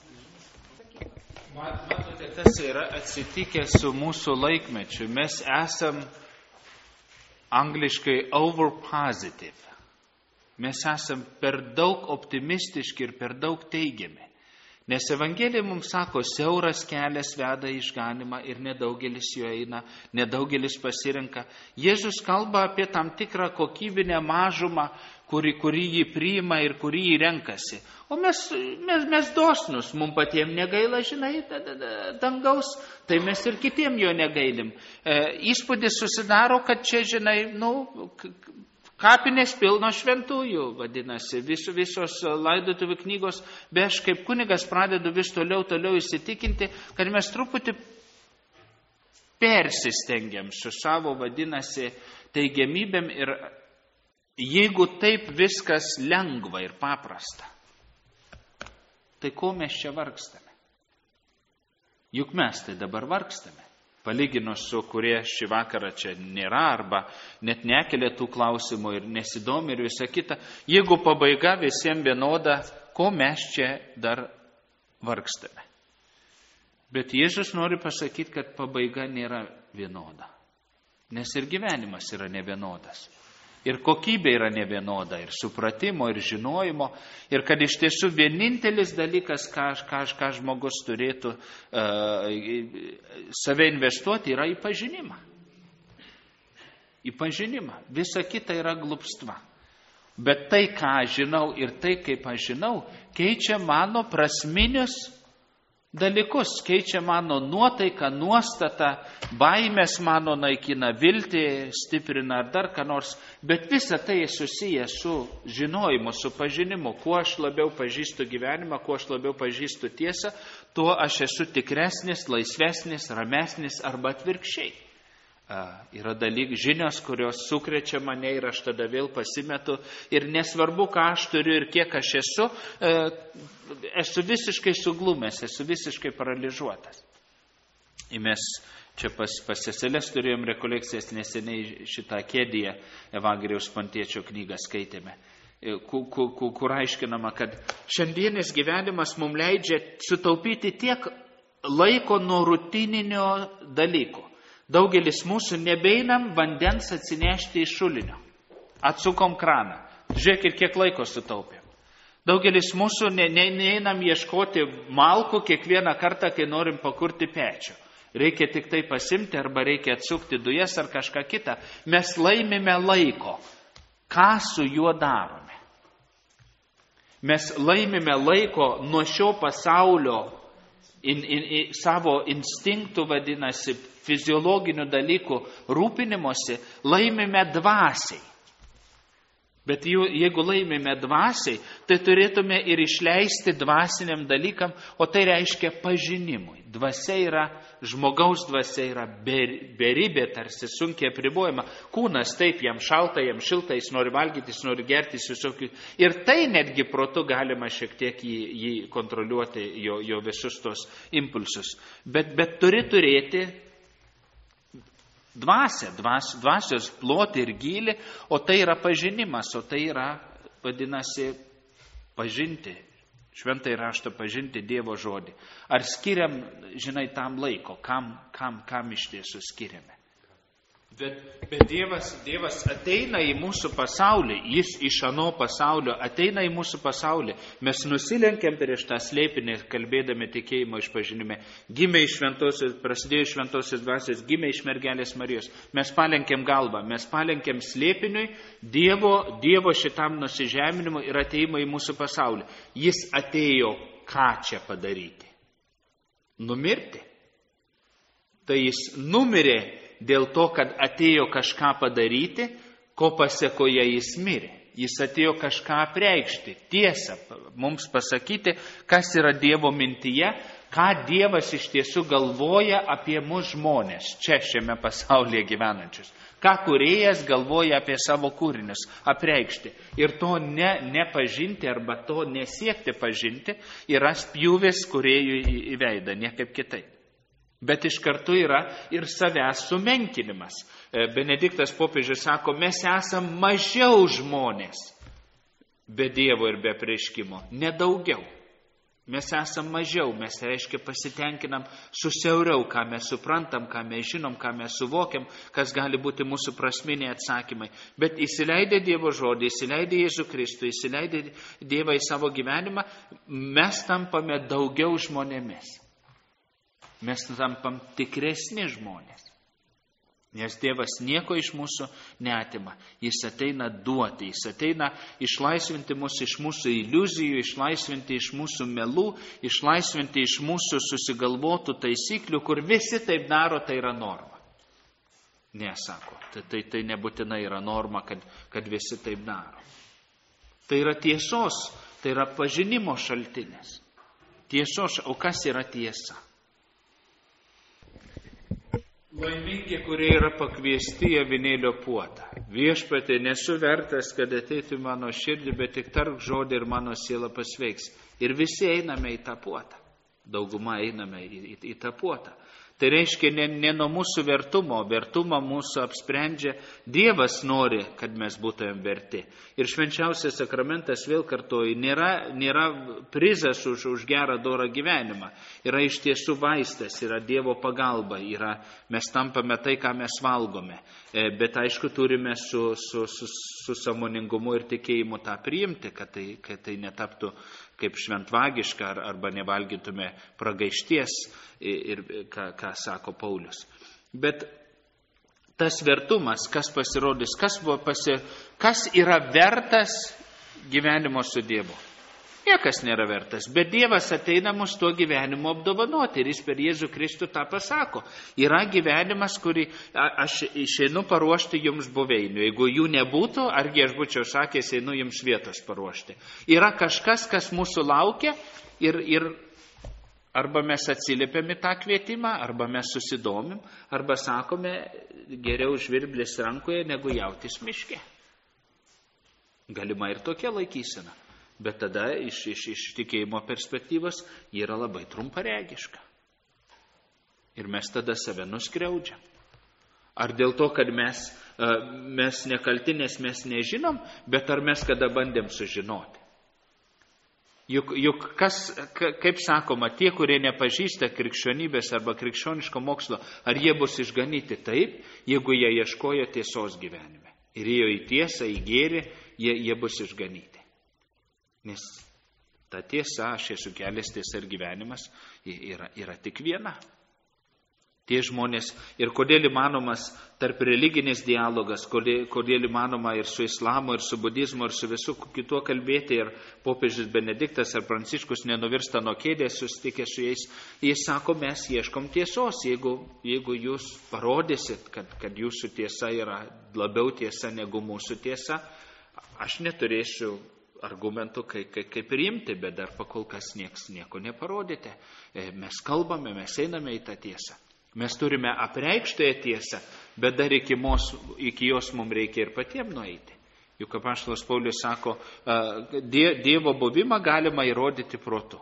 Matote, kas yra atsitikę su mūsų laikmečiu. Mes esam angliškai over positive. Mes esam per daug optimistiški ir per daug teigiami. Nes Evangelija mums sako, siauras kelias veda į išganimą ir nedaugelis jo eina, nedaugelis pasirenka. Jėzus kalba apie tam tikrą kokybinę mažumą, kuri, kuri jį priima ir kuri jį renkasi. O mes, mes, mes dosnus, mums patiems negaila, žinai, dangaus, tai mes ir kitiem jo negailim. E, įspūdis susidaro, kad čia, žinai, nu, kapinės pilno šventųjų, vadinasi, vis, visos laidotuvių knygos, bet aš kaip kunigas pradedu vis toliau, toliau įsitikinti, kad mes truputį persistengiam su savo, vadinasi, teigiamybėm ir jeigu taip viskas lengva ir paprasta, tai ko mes čia vargstame? Juk mes tai dabar vargstame. Palyginus su kurie šį vakarą čia nėra arba net nekelia tų klausimų ir nesidomi ir visa kita. Jeigu pabaiga visiems vienoda, ko mes čia dar vargstame? Bet Jėzus nori pasakyti, kad pabaiga nėra vienoda. Nes ir gyvenimas yra nevienodas. Ir kokybė yra nevienoda, ir supratimo, ir žinojimo, ir kad iš tiesų vienintelis dalykas, ką, ką, ką žmogus turėtų uh, save investuoti, yra į pažinimą. Į pažinimą. Visa kita yra glupstva. Bet tai, ką aš žinau ir tai, kaip aš žinau, keičia mano prasminius dalykus, keičia mano nuotaiką, nuostatą, baimės mano naikina, viltį stiprina ar dar ką nors, bet visa tai susiję su žinojimu, su pažinimu. Kuo aš labiau pažįstu gyvenimą, kuo aš labiau pažįstu tiesą, tuo aš esu tikresnis, laisvesnis, ramesnis arba atvirkščiai. Yra dalyk, žinios, kurios sukrečia mane ir aš tada vėl pasimetu ir nesvarbu, ką aš turiu ir kiek aš esu, esu visiškai suglumęs, esu visiškai paralyžiuotas. Ir mes čia pas, pas seselės turėjom rekolekcijas neseniai šitą Kėdėje Evangelijos Pontiečio knygą skaitėme, kur, kur, kur aiškinama, kad šiandienis gyvenimas mums leidžia sutaupyti tiek laiko nuo rutininio dalyko. Daugelis mūsų nebeinam vandens atsinešti iš šulinio. Atsukom kraną. Žiūrėkit, kiek laiko sutaupėm. Daugelis mūsų ne, ne, neinam ieškoti malkų kiekvieną kartą, kai norim pakurti pečių. Reikia tik tai pasimti arba reikia atsukti dujas ar kažką kitą. Mes laimime laiko. Ką su juo darome? Mes laimime laiko nuo šio pasaulio in, in, in, savo instinktų, vadinasi, fiziologinių dalykų rūpinimuose, laimime dvasiai. Bet jeigu laimime dvasiai, tai turėtume ir išleisti dvasiniam dalykam, o tai reiškia pažinimui. Dvasia yra, žmogaus dvasia yra beribė, tarsi sunkiai apribojama. Kūnas taip, jam šalta, jam šilta, jis nori valgyti, jis nori gerti, visokių. Ir tai netgi protu galima šiek tiek jį, jį kontroliuoti, jo, jo visus tos impulsus. Bet, bet turi turėti dvasia, dvas, dvasios plotį ir gylį, o tai yra pažinimas, o tai yra, vadinasi, pažinti, šventąjį raštą pažinti Dievo žodį. Ar skiriam, žinai, tam laiko, kam, kam, kam iš tiesų skiriame? Bet, bet Dievas, Dievas ateina į mūsų pasaulį, jis iš ano pasaulio ateina į mūsų pasaulį. Mes nusilenkiam prieš tą slėpinį, kalbėdami tikėjimo išpažinime. Gimė iš šventosios, prasidėjo iš šventosios dvasios, gimė iš mergelės Marijos. Mes palenkiam galvą, mes palenkiam slėpiniui Dievo, Dievo šitam nusižeminimui ir ateimui į mūsų pasaulį. Jis atėjo ką čia padaryti? Numirti. Tai jis numirė dėl to, kad atėjo kažką padaryti, ko pasiekoje jis mirė. Jis atėjo kažką apreikšti, tiesą, mums pasakyti, kas yra Dievo mintyje, ką Dievas iš tiesų galvoja apie mus žmonės, čia šiame pasaulyje gyvenančius. Ką kūrėjas galvoja apie savo kūrinius, apreikšti. Ir to ne, nepažinti arba to nesiekti pažinti yra spjūvis kūrėjui į veidą, niekaip kitaip. Bet iš karto yra ir savęs sumenkinimas. Benediktas popiežius sako, mes esam mažiau žmonės be Dievo ir be apreiškimo, nedaugiau. Mes esam mažiau, mes reiškia pasitenkinam susiauriau, ką mes suprantam, ką mes žinom, ką mes suvokiam, kas gali būti mūsų prasminiai atsakymai. Bet įsileidę Dievo žodį, įsileidę Jėzų Kristų, įsileidę Dievą į savo gyvenimą, mes tampame daugiau žmonėmis. Mes tampam tikresni žmonės. Nes Dievas nieko iš mūsų neatima. Jis ateina duoti, jis ateina išlaisvinti mus iš mūsų iliuzijų, išlaisvinti iš mūsų melų, išlaisvinti iš mūsų susigalvotų taisyklių, kur visi taip daro, tai yra norma. Ne, sako, tai, tai, tai nebūtinai yra norma, kad, kad visi taip daro. Tai yra tiesos, tai yra pažinimo šaltinis. Tiesos, o kas yra tiesa? Laimingi, kurie yra pakviesti į avinėlio puotą. Viešpatie, nesu vertas, kad ateitų mano širdį, bet tik tark žodį ir mano siela pasveiks. Ir visi einame į tą puotą. Dauguma einame į, į, į tą puotą. Tai reiškia ne, ne nuo mūsų vertumo, vertumą mūsų apsprendžia Dievas nori, kad mes būtumėm verti. Ir švenčiausias sakramentas, vėl kartuoju, nėra, nėra prizas už, už gerą dorą gyvenimą. Yra iš tiesų vaistas, yra Dievo pagalba, yra, mes tampame tai, ką mes valgome. Bet aišku, turime su, su, su, su sąmoningumu ir tikėjimu tą priimti, kad tai, kad tai netaptų kaip šventvagiška arba nevalgytume pragaišties ir ką, ką sako Paulius. Bet tas vertumas, kas pasirodys, kas, pasi, kas yra vertas gyvenimo su Dievu. Niekas nėra vertas, bet Dievas ateina mus tuo gyvenimu apdovanoti ir jis per Jėzų Kristų tą pasako. Yra gyvenimas, kurį aš išeinu paruošti jums buveinių. Jeigu jų nebūtų, argi aš būčiau sakęs, einu jums vietos paruošti. Yra kažkas, kas mūsų laukia ir, ir arba mes atsiliepiam į tą kvietimą, arba mes susidomim, arba sakome, geriau žvirblis rankoje negu jautis miške. Galima ir tokia laikysena. Bet tada iš, iš, iš tikėjimo perspektyvos yra labai trumparegiška. Ir mes tada save nuskriaudžiam. Ar dėl to, kad mes, mes nekalti, nes mes nežinom, bet ar mes kada bandėm sužinoti? Juk, juk kas, kaip sakoma, tie, kurie nepažįsta krikščionybės arba krikščioniško mokslo, ar jie bus išganyti taip, jeigu jie ieškojo tiesos gyvenime. Ir ėjo į tiesą, į gėrį, jie, jie bus išganyti. Nes ta tiesa, aš esu kelias, tiesa ir gyvenimas, yra, yra tik viena. Tie žmonės, ir kodėl įmanomas tarp religinis dialogas, kodėl, kodėl įmanoma ir su islamu, ir su budizmu, ir su visų kituo kalbėti, ir popiežius Benediktas ar Pranciškus nenuvirsta nuo kėdės, susitikę su jais, jis sako, mes ieškom tiesos, jeigu, jeigu jūs parodysit, kad, kad jūsų tiesa yra labiau tiesa negu mūsų tiesa, aš neturėsiu argumentų, kaip, kaip, kaip priimti, bet dar pakol kas nieks nieko neparodėte. Mes kalbame, mes einame į tą tiesą. Mes turime apreikštąją tiesą, bet dar iki, mos, iki jos mums reikia ir patiems nueiti. Juk apaštalas Paulius sako, die, Dievo buvimą galima įrodyti protu.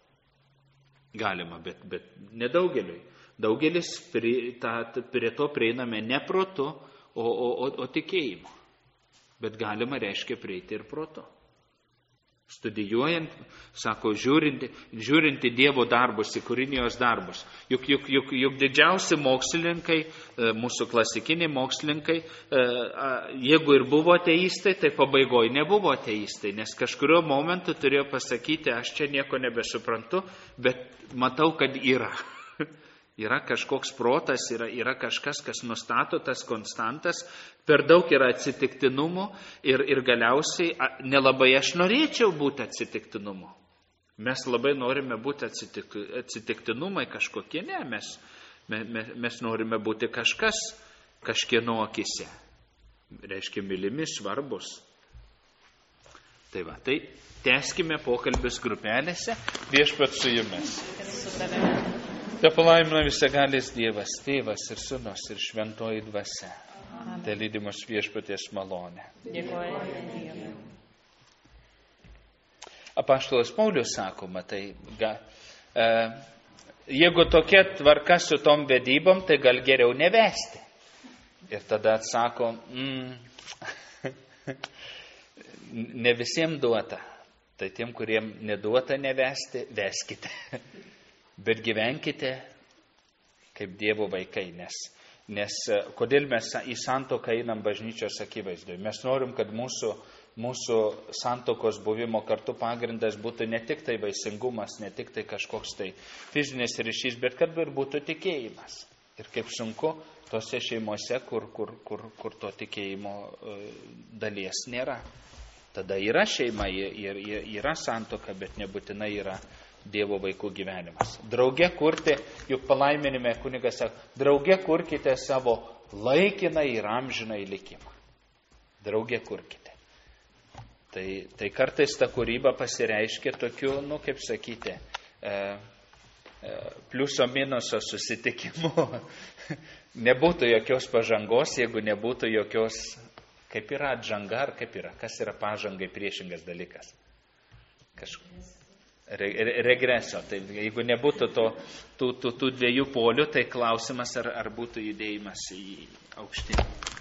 Galima, bet, bet nedaugeliui. Daugelis prie, ta, prie to prieiname ne protu, o, o, o, o tikėjimu. Bet galima reiškia prieiti ir protu. Studijuojant, sako, žiūrinti, žiūrinti Dievo darbus, į kūrinijos darbus. Juk, juk, juk, juk didžiausi mokslininkai, mūsų klasikiniai mokslininkai, jeigu ir buvo ateistai, tai pabaigoje nebuvo ateistai, nes kažkurio momentu turėjo pasakyti, aš čia nieko nebesuprantu, bet matau, kad yra. Yra kažkoks protas, yra, yra kažkas, kas nustato tas konstantas, per daug yra atsitiktinumų ir, ir galiausiai nelabai aš norėčiau būti atsitiktinumu. Mes labai norime būti atsitik, atsitiktinumai kažkokie, ne, mes, mes, mes norime būti kažkas, kažkieno akise. Reiškia, mylimi, svarbus. Tai va, tai tęskime pokalbius grupelėse, viešpat su jumis. Te palaimina visagalis Dievas, Tėvas ir Sūnus ir Šventoji Dvasia. Te lydi mus viešpaties malonė. Dėkoju Dievui. Apaštalas Paulius sako, matai, ga, e, jeigu tokia tvarka su tom vedybom, tai gal geriau nevesti. Ir tada atsako, mm, ne visiems duota. Tai tiem, kuriem neduota nevesti, veskite. Bet gyvenkite kaip Dievo vaikai, nes, nes kodėl mes į santuoką einam bažnyčios akivaizdoje? Mes norim, kad mūsų, mūsų santuokos buvimo kartu pagrindas būtų ne tik tai vaisingumas, ne tik tai kažkoks tai fizinis ryšys, bet kad ir būtų tikėjimas. Ir kaip sunku tose šeimose, kur, kur, kur, kur to tikėjimo dalies nėra. Tada yra šeima, yra santuoka, bet nebūtinai yra Dievo vaikų gyvenimas. Drauge kurti, juk palaiminime kunigas sako, drauge kurkite savo laikiną ir amžiną likimą. Drauge kurkite. Tai, tai kartais ta kūryba pasireiškia tokiu, nu kaip sakyti, e, e, pliuso minuso susitikimu. Nebūtų jokios pažangos, jeigu nebūtų jokios, kaip yra atžanga, ar kaip yra, kas yra pažangai priešingas dalykas. Kažkas. Re, regreso. Tai jeigu nebūtų to, tų, tų, tų dviejų polių, tai klausimas, ar, ar būtų judėjimas į aukštį.